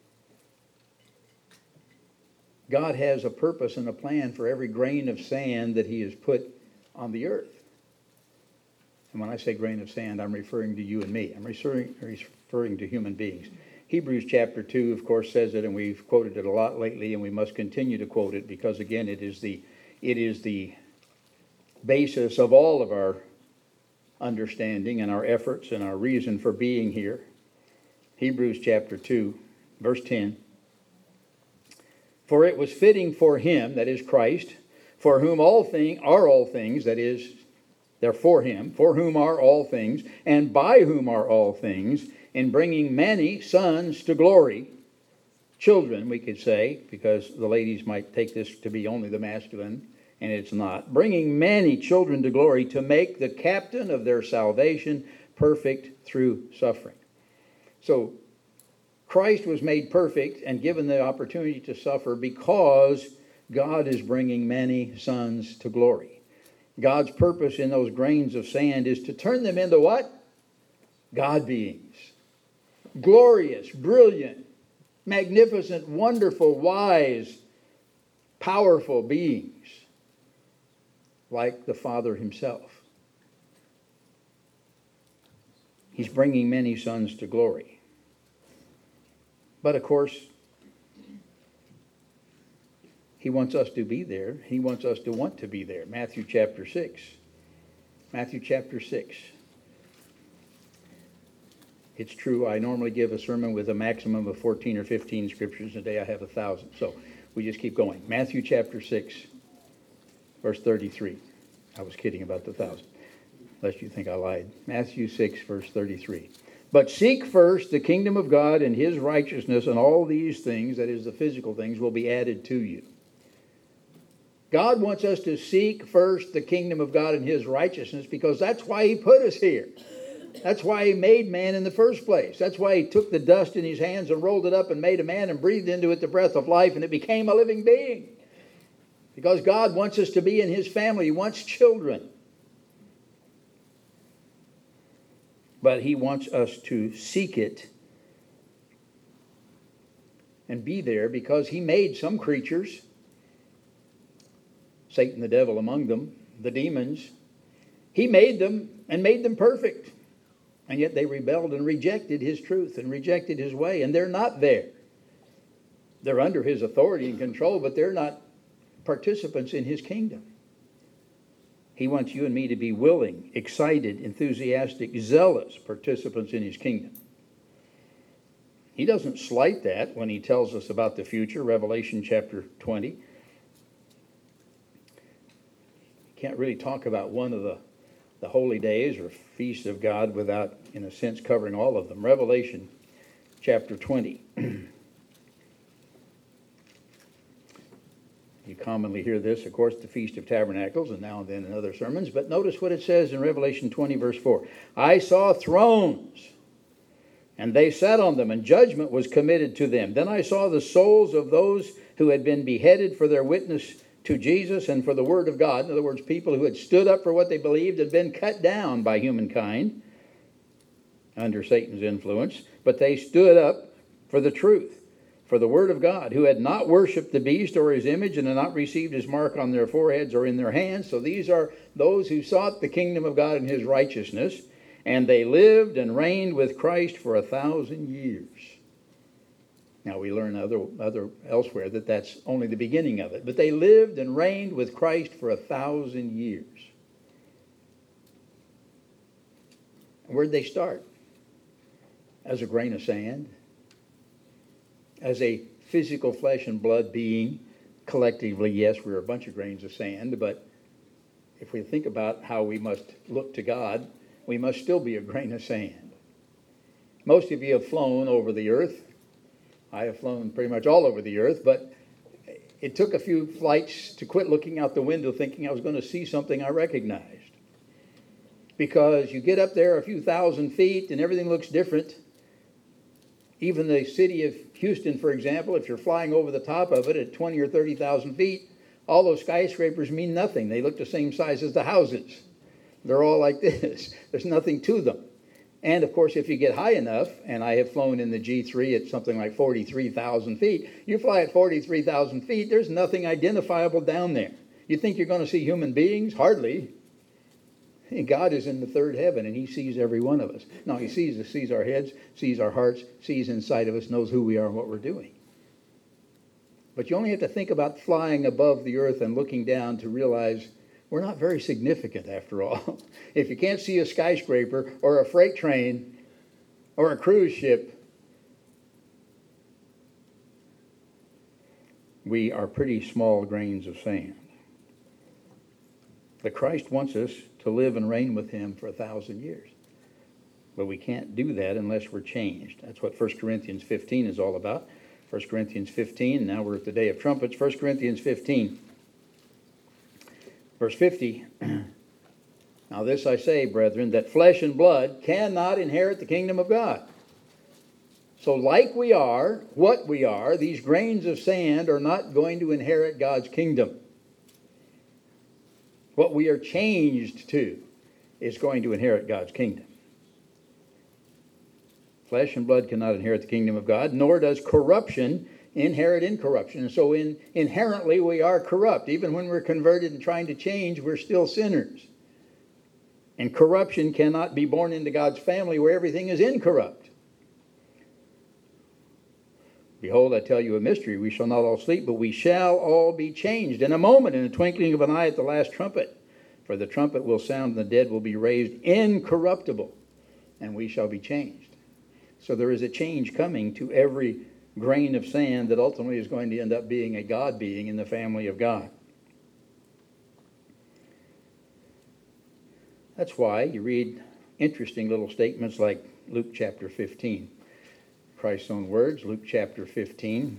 God has a purpose and a plan for every grain of sand that he has put on the earth. And when I say grain of sand, I'm referring to you and me. I'm referring, referring to human beings. Hebrews chapter two, of course, says it, and we've quoted it a lot lately, and we must continue to quote it because, again, it is the it is the basis of all of our understanding and our efforts and our reason for being here. Hebrews chapter two, verse ten. For it was fitting for him, that is Christ, for whom all things are all things, that is, they're for him, for whom are all things, and by whom are all things, in bringing many sons to glory, children, we could say, because the ladies might take this to be only the masculine, and it's not. Bringing many children to glory to make the captain of their salvation perfect through suffering. So, Christ was made perfect and given the opportunity to suffer because God is bringing many sons to glory. God's purpose in those grains of sand is to turn them into what? God beings. Glorious, brilliant, magnificent, wonderful, wise, powerful beings like the Father himself. He's bringing many sons to glory. But of course, he wants us to be there. He wants us to want to be there. Matthew chapter six. Matthew chapter six. It's true, I normally give a sermon with a maximum of fourteen or fifteen scriptures. Today I have a thousand. So we just keep going. Matthew chapter six, verse thirty-three. I was kidding about the thousand, lest you think I lied. Matthew six, verse thirty-three. But seek first the kingdom of God and his righteousness, and all these things, that is the physical things, will be added to you. God wants us to seek first the kingdom of God and his righteousness because that's why he put us here. That's why he made man in the first place. That's why he took the dust in his hands and rolled it up and made a man and breathed into it the breath of life, and it became a living being. Because God wants us to be in his family. He wants children. But he wants us to seek it and be there because he made some creatures, Satan the devil among them, the demons. He made them and made them perfect. And yet they rebelled and rejected his truth and rejected his way. And they're not there. They're under his authority and control, but they're not participants in his kingdom. He wants you and me to be willing, excited, enthusiastic, zealous participants in his kingdom. He doesn't slight that when he tells us about the future, Revelation chapter twenty. Can't really talk about one of the, the holy days or feasts of God without, in a sense, covering all of them. Revelation chapter twenty. You commonly hear this, of course, the Feast of Tabernacles, and now and then in other sermons. But notice what it says in Revelation twenty, verse four. I saw thrones, and they sat on them, and judgment was committed to them. Then I saw the souls of those who had been beheaded for their witness to Jesus and for the word of God. In other words, people who had stood up for what they believed had been cut down by humankind under Satan's influence. But they stood up for the truth, for the word of God, who had not worshipped the beast or his image and had not received his mark on their foreheads or in their hands. So these are those who sought the kingdom of God and his righteousness. And they lived and reigned with Christ for a thousand years. Now we learn other, other elsewhere that that's only the beginning of it. But they lived and reigned with Christ for a thousand years. Where'd they start? As a grain of sand? As a physical flesh and blood being? Collectively, yes, we're a bunch of grains of sand. But if we think about how we must look to God, we must still be a grain of sand. Most of you have flown over the earth. I have flown pretty much all over the earth, but it took a few flights to quit looking out the window thinking I was going to see something I recognized. Because you get up there a few thousand feet and everything looks different. Even the city of Houston, for example, if you're flying over the top of it at twenty or thirty thousand feet, all those skyscrapers mean nothing. They look the same size as the houses. They're all like this. There's nothing to them. And, of course, if you get high enough, and I have flown in the G three at something like forty-three thousand feet, you fly at forty-three thousand feet, there's nothing identifiable down there. You think you're going to see human beings? Hardly. God is in the third heaven, and he sees every one of us. No, he sees us, sees our heads, sees our hearts, sees inside of us, knows who we are and what we're doing. But you only have to think about flying above the earth and looking down to realize we're not very significant after all. If you can't see a skyscraper or a freight train or a cruise ship, we are pretty small grains of sand. But Christ wants us to live and reign with him for a thousand years. But we can't do that unless we're changed. That's what First Corinthians fifteen is all about. First Corinthians fifteen, now we're at the day of trumpets. First Corinthians fifteen, verse fifty. Now this I say, brethren, that flesh and blood cannot inherit the kingdom of God. So like we are, what we are, these grains of sand are not going to inherit God's kingdom. What we are changed to is going to inherit God's kingdom. Flesh and blood cannot inherit the kingdom of God, nor does corruption inherit incorruption. And so in, inherently we are corrupt. Even when we're converted and trying to change, we're still sinners. And corruption cannot be born into God's family where everything is incorrupt. Behold, I tell you a mystery. We shall not all sleep, but we shall all be changed in a moment, in the twinkling of an eye at the last trumpet. For the trumpet will sound, and the dead will be raised incorruptible, and we shall be changed. So there is a change coming to every grain of sand that ultimately is going to end up being a God being in the family of God. That's why you read interesting little statements like Luke chapter fifteen. Christ's own words, Luke chapter fifteen.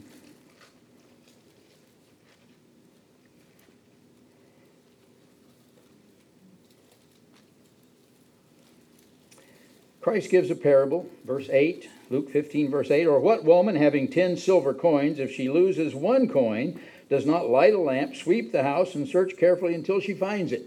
Christ gives a parable, verse eight, Luke fifteen, verse eight. Or what woman having ten silver coins, if she loses one coin, does not light a lamp, sweep the house, and search carefully until she finds it?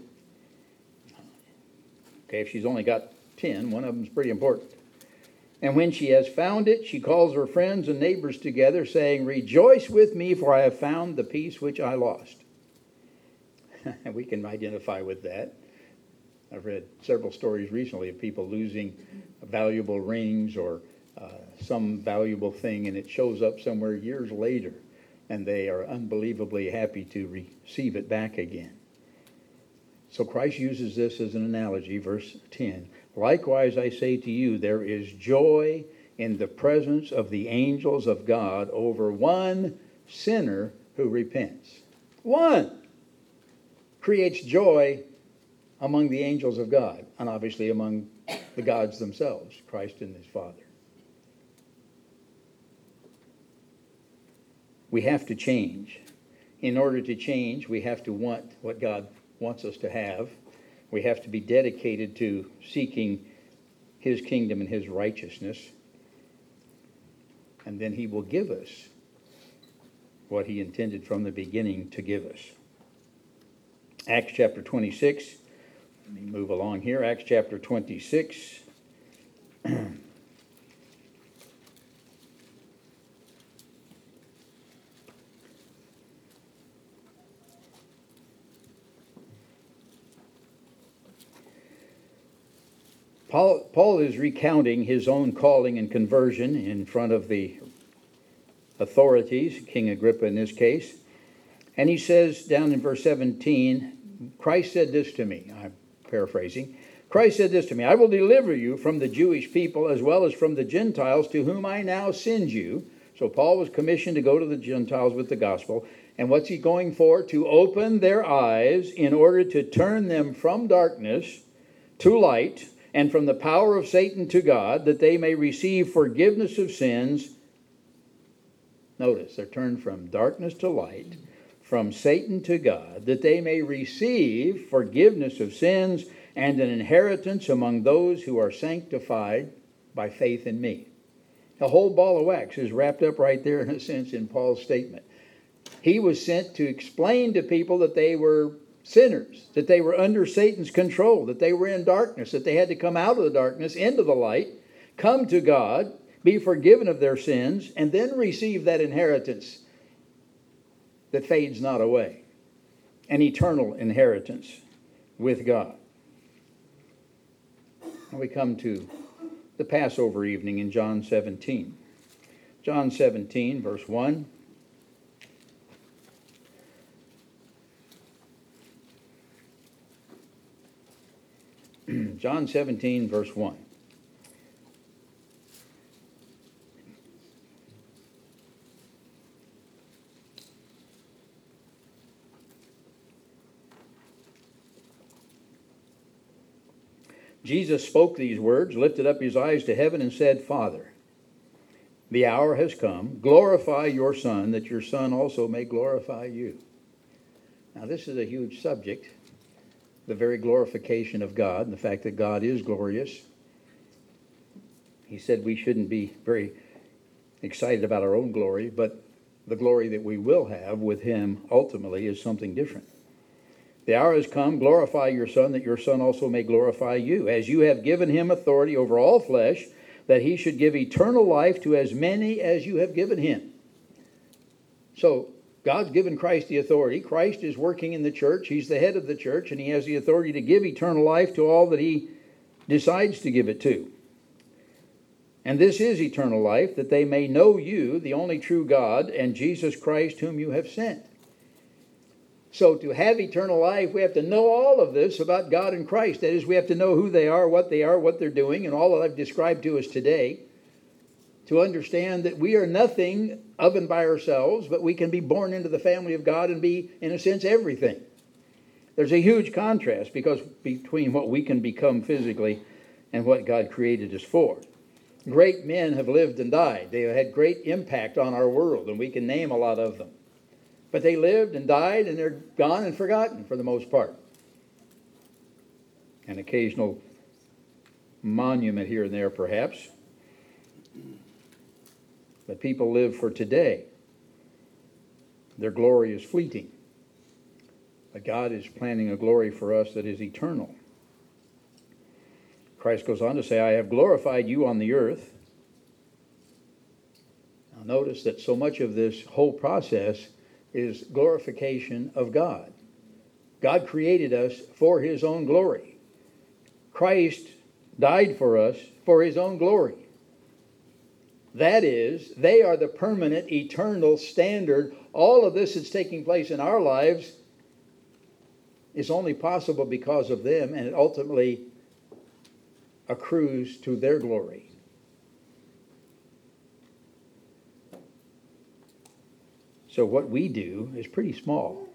Okay, if she's only got ten, one of them is pretty important. And when she has found it, she calls her friends and neighbors together, saying, Rejoice with me, for I have found the piece which I lost. And we can identify with that. I've read several stories recently of people losing valuable rings or uh, some valuable thing, and it shows up somewhere years later, and they are unbelievably happy to receive it back again. So Christ uses this as an analogy, verse ten. Likewise, I say to you, there is joy in the presence of the angels of God over one sinner who repents. One creates joy among the angels of God, and obviously among the gods themselves, Christ and his Father. We have to change. In order to change, we have to want what God wants us to have. We have to be dedicated to seeking his kingdom and his righteousness. And then he will give us what he intended from the beginning to give us. Acts chapter twenty-six. Let me move along here. Acts chapter twenty-six. Paul, Paul is recounting his own calling and conversion in front of the authorities, King Agrippa in this case. And he says down in verse seventeen, Christ said this to me. I'm paraphrasing. Christ said this to me, I will deliver you from the Jewish people as well as from the Gentiles to whom I now send you. So Paul was commissioned to go to the Gentiles with the gospel. And what's he going for? To open their eyes in order to turn them from darkness to light, and from the power of Satan to God, that they may receive forgiveness of sins. Notice, they're turned from darkness to light, from Satan to God, that they may receive forgiveness of sins and an inheritance among those who are sanctified by faith in me. A whole ball of wax is wrapped up right there, in a sense, in Paul's statement. He was sent to explain to people that they were sinners, that they were under Satan's control, that they were in darkness, that they had to come out of the darkness into the light, come to God, be forgiven of their sins, and then receive that inheritance that fades not away, an eternal inheritance with God. And we come to the Passover evening in John seventeen. John seventeen, verse one. John seventeen, verse one. Jesus spoke these words, lifted up his eyes to heaven, and said, Father, the hour has come. Glorify your Son, that your Son also may glorify you. Now, this is a huge subject, the very glorification of God, and the fact that God is glorious. He said we shouldn't be very excited about our own glory, but the glory that we will have with him ultimately is something different. The hour has come, glorify your Son, that your Son also may glorify you, as you have given him authority over all flesh, that he should give eternal life to as many as you have given him. So, God's given Christ the authority. Christ is working in the church. He's the head of the church, and he has the authority to give eternal life to all that he decides to give it to. And this is eternal life, that they may know you, the only true God, and Jesus Christ, whom you have sent. So to have eternal life, we have to know all of this about God and Christ. That is, we have to know who they are, what they are, what they're doing, and all that I've described to us today, to understand that we are nothing of and by ourselves, but we can be born into the family of God and be, in a sense, everything. There's a huge contrast because between what we can become physically and what God created us for. Great men have lived and died. They have had great impact on our world, and we can name a lot of them. But they lived and died, and they're gone and forgotten for the most part. An occasional monument here and there, perhaps. But people live for today. Their glory is fleeting. But God is planning a glory for us that is eternal. Christ goes on to say, I have glorified you on the earth. Now notice that so much of this whole process is glorification of God. God created us for his own glory. Christ died for us for his own glory. That is, they are the permanent, eternal standard. All of this that's taking place in our lives is only possible because of them, and it ultimately accrues to their glory. So what we do is pretty small.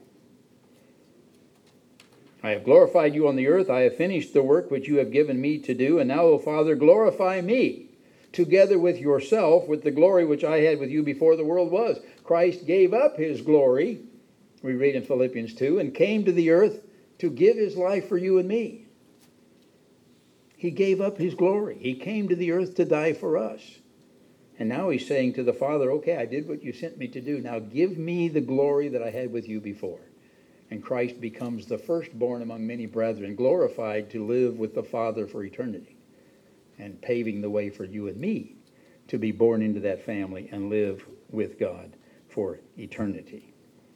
I have glorified you on the earth. I have finished the work which you have given me to do. And now, O Father, glorify me together with yourself with the glory which I had with you before the world was. Christ gave up his glory, we read in Philippians two, and came to the earth to give his life for you and me. He gave up his glory. He came to the earth to die for us. And now he's saying to the Father, okay, I did what you sent me to do. Now give me the glory that I had with you before. And Christ becomes the firstborn among many brethren, glorified to live with the Father for eternity, and paving the way for you and me to be born into that family and live with God for eternity.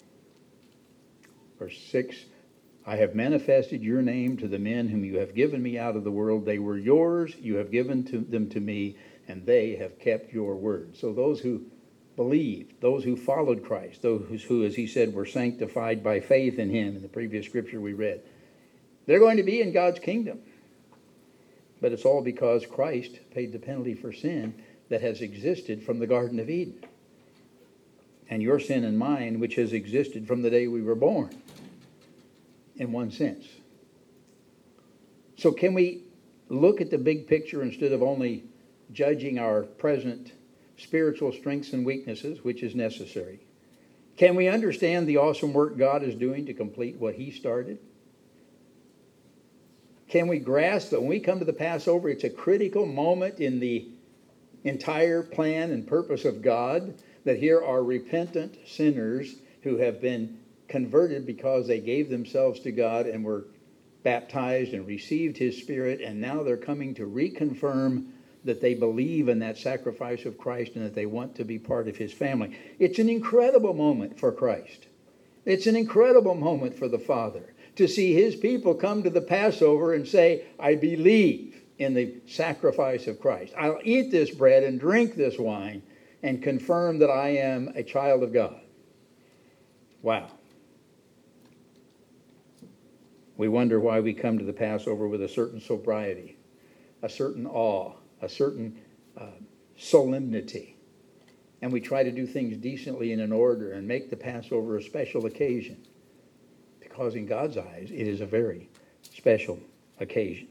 Verse six, I have manifested your name to the men whom you have given me out of the world. They were yours. You have given to them to me, and they have kept your word. So those who believed, those who followed Christ, those who, as he said, were sanctified by faith in him in the previous scripture we read, they're going to be in God's kingdom. But it's all because Christ paid the penalty for sin that has existed from the Garden of Eden. And your sin and mine, which has existed from the day we were born, in one sense. So can we look at the big picture instead of only judging our present spiritual strengths and weaknesses, which is necessary? Can we understand the awesome work God is doing to complete what He started? Can we grasp that when we come to the Passover, it's a critical moment in the entire plan and purpose of God, that here are repentant sinners who have been converted because they gave themselves to God and were baptized and received His Spirit, and now they're coming to reconfirm that they believe in that sacrifice of Christ and that they want to be part of His family. It's an incredible moment for Christ. It's an incredible moment for the Father to see His people come to the Passover and say, I believe in the sacrifice of Christ. I'll eat this bread and drink this wine and confirm that I am a child of God. Wow. We wonder why we come to the Passover with a certain sobriety, a certain awe, a certain uh, solemnity. And we try to do things decently and in order and make the Passover a special occasion. Because in God's eyes, it is a very special occasion.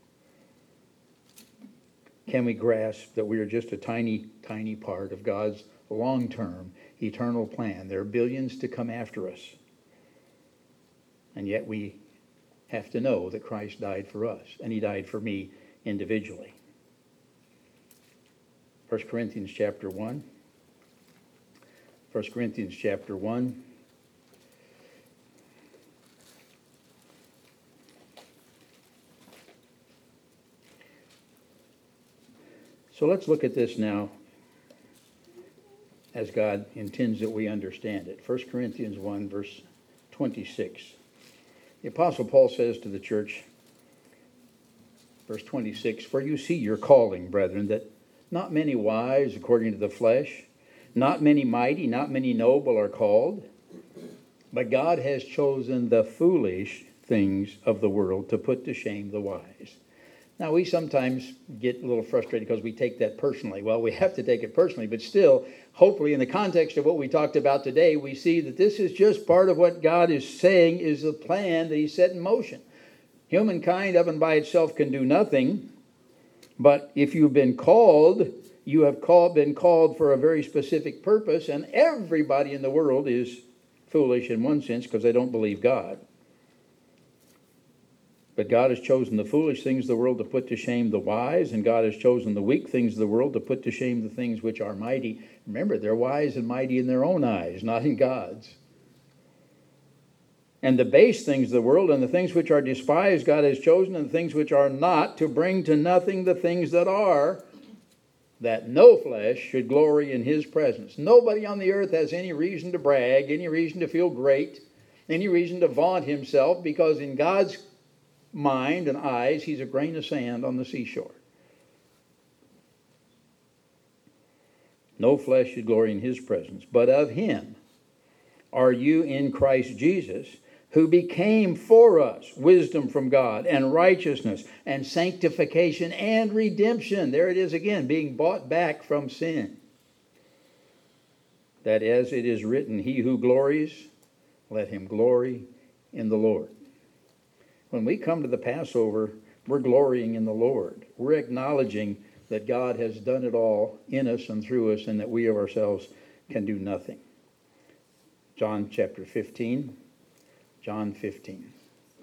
Can we grasp that we are just a tiny, tiny part of God's long-term, eternal plan? There are billions to come after us. And yet we have to know that Christ died for us, and He died for me individually. First Corinthians chapter one. First Corinthians chapter one. So let's look at this now as God intends that we understand it. First Corinthians one, verse twenty-six. The Apostle Paul says to the church, verse twenty-six, For you see your calling, brethren, that not many wise according to the flesh, not many mighty, not many noble are called, but God has chosen the foolish things of the world to put to shame the wise. Now, we sometimes get a little frustrated because we take that personally. Well, we have to take it personally, but still, hopefully in the context of what we talked about today, we see that this is just part of what God is saying is the plan that He set in motion. Humankind of and by itself can do nothing, but if you've been called, you have called, been called for a very specific purpose, and everybody in the world is foolish in one sense because they don't believe God. But God has chosen the foolish things of the world to put to shame the wise, and God has chosen the weak things of the world to put to shame the things which are mighty. Remember, they're wise and mighty in their own eyes, not in God's. And the base things of the world and the things which are despised God has chosen, and the things which are not, to bring to nothing the things that are, that no flesh should glory in His presence. Nobody on the earth has any reason to brag, any reason to feel great, any reason to vaunt himself, because in God's mind and eyes, he's a grain of sand on the seashore. No flesh should glory in His presence, but of Him are you in Christ Jesus, who became for us wisdom from God and righteousness and sanctification and redemption. There it is again, being bought back from sin. That as it is written, he who glories, let him glory in the Lord. When we come to the Passover, we're glorying in the Lord. We're acknowledging that God has done it all in us and through us, and that we of ourselves can do nothing. John chapter fifteen. John fifteen.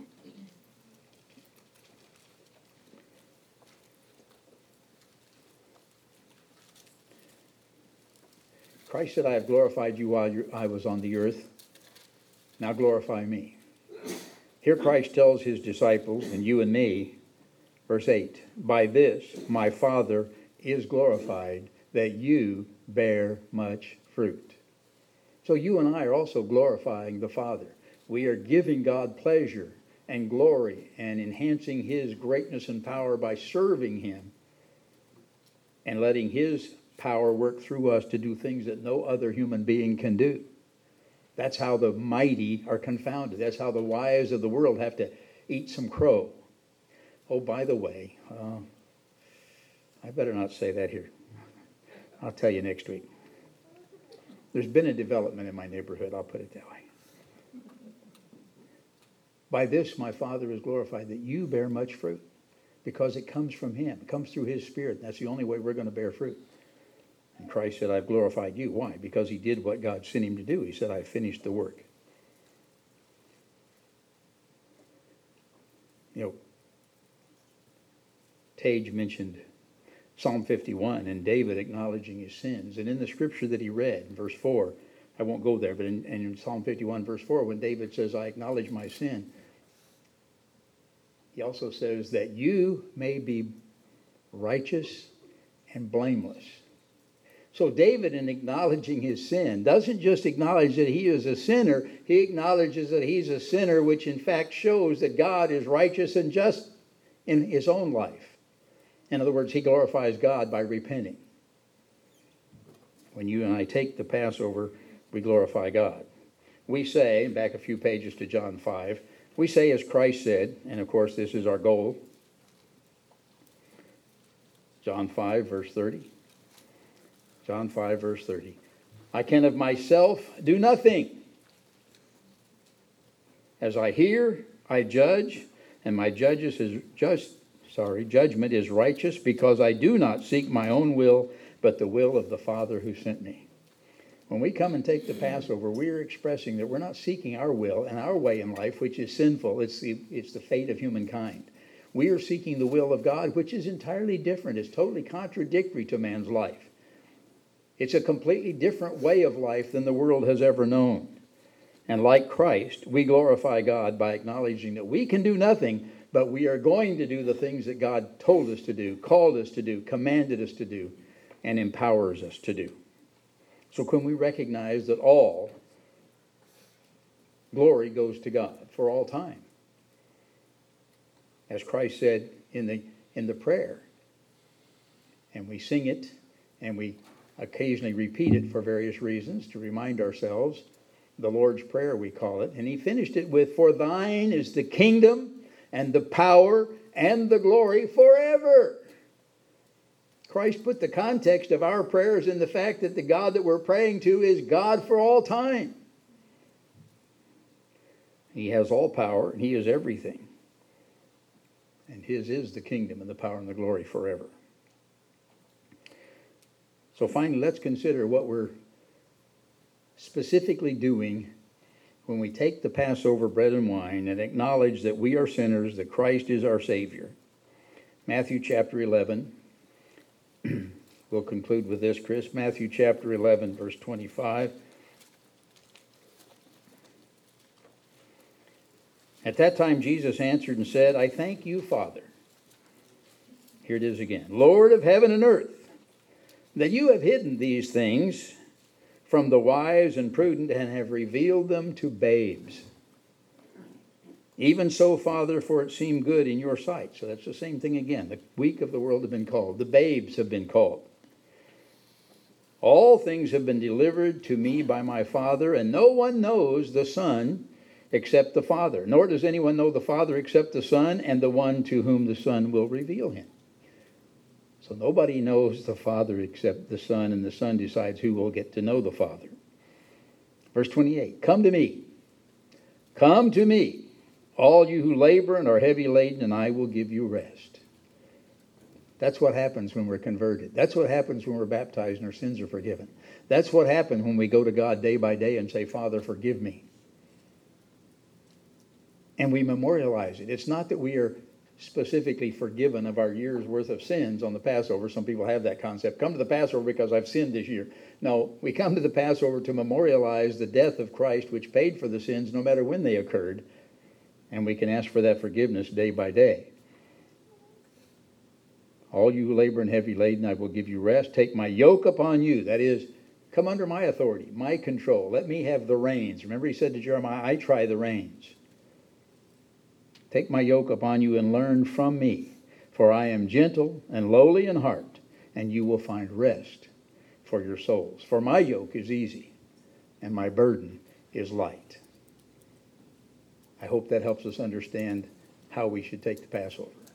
Christ said, I have glorified you while I was on the earth. Now glorify me. Here Christ tells His disciples, and you and me, verse eight, by this my Father is glorified, that you bear much fruit. So you and I are also glorifying the Father. We are giving God pleasure and glory and enhancing His greatness and power by serving Him and letting His power work through us to do things that no other human being can do. That's how the mighty are confounded. That's how the wise of the world have to eat some crow. Oh, by the way, uh, I better not say that here. I'll tell you next week. There's been a development in my neighborhood, I'll put it that way. By this my Father is glorified, that you bear much fruit. because it comes from him. It comes through his Spirit. And that's the only way we're going to bear fruit. And Christ said, I've glorified you. Why? Because he did what God sent him to do. He said, I've finished the work. You know, Tage mentioned Psalm fifty-one and David acknowledging his sins. And in the scripture that he read, in verse four, I won't go there, but in, in Psalm fifty-one, verse four, when David says, I acknowledge my sin, he also says that you may be righteous and blameless. So David, in acknowledging his sin, doesn't just acknowledge that he is a sinner, he acknowledges that he's a sinner, which in fact shows that God is righteous and just in his own life. In other words, he glorifies God by repenting. When you and I take the Passover, we glorify God. We say, back a few pages to John five, we say as Christ said, and of course this is our goal, John five, verse thirty. John five, verse thirty. I can of myself do nothing. As I hear, I judge, and my judges is just, sorry, judgment is righteous, because I do not seek my own will, but the will of the Father who sent me. When we come and take the Passover, we are expressing that we're not seeking our will and our way in life, which is sinful. It's the, it's the fate of humankind. We are seeking the will of God, which is entirely different. It's totally contradictory to man's life. It's a completely different way of life than the world has ever known. And like Christ, we glorify God by acknowledging that we can do nothing, but we are going to do the things that God told us to do, called us to do, commanded us to do, and empowers us to do. So can we recognize that all glory goes to God for all time? As Christ said in the in the prayer. And we sing it, and we occasionally repeat it for various reasons to remind ourselves. The Lord's Prayer, we call it. And he finished it with, for thine is the kingdom and the power and the glory forever. Christ put the context of our prayers in the fact that the God that we're praying to is God for all time. He has all power, and he is everything. And his is the kingdom and the power and the glory forever. So finally, let's consider what we're specifically doing when we take the Passover bread and wine and acknowledge that we are sinners, that Christ is our Savior. Matthew chapter eleven. We'll conclude with this, Chris. Matthew chapter eleven, verse twenty-five. At that time Jesus answered and said, I thank you, Father. Here it is again. Lord of heaven and earth, that you have hidden these things from the wise and prudent and have revealed them to babes. Even so, Father, for it seemed good in your sight. So that's the same thing again. The weak of the world have been called. The babes have been called. All things have been delivered to me by my Father, and no one knows the Son except the Father. Nor does anyone know the Father except the Son and the one to whom the Son will reveal him. So nobody knows the Father except the Son, and the Son decides who will get to know the Father. Verse twenty-eight, come to me. Come to me, all you who labor and are heavy laden, and I will give you rest. That's what happens when we're converted. That's what happens when we're baptized and our sins are forgiven. That's what happens when we go to God day by day and say, Father, forgive me. And we memorialize it. It's not that we are specifically forgiven of our year's worth of sins on the Passover. Some people have that concept. Come to the Passover because I've sinned this year. No, we come to the Passover to memorialize the death of Christ, which paid for the sins no matter when they occurred. And we can ask for that forgiveness day by day. All you who labor and heavy laden, I will give you rest. Take my yoke upon you. That is, come under my authority, my control. Let me have the reins. Remember he said to Jeremiah, I try the reins. Take my yoke upon you and learn from me, for I am gentle and lowly in heart, and you will find rest for your souls. For my yoke is easy, and my burden is light. I hope that helps us understand how we should take the Passover.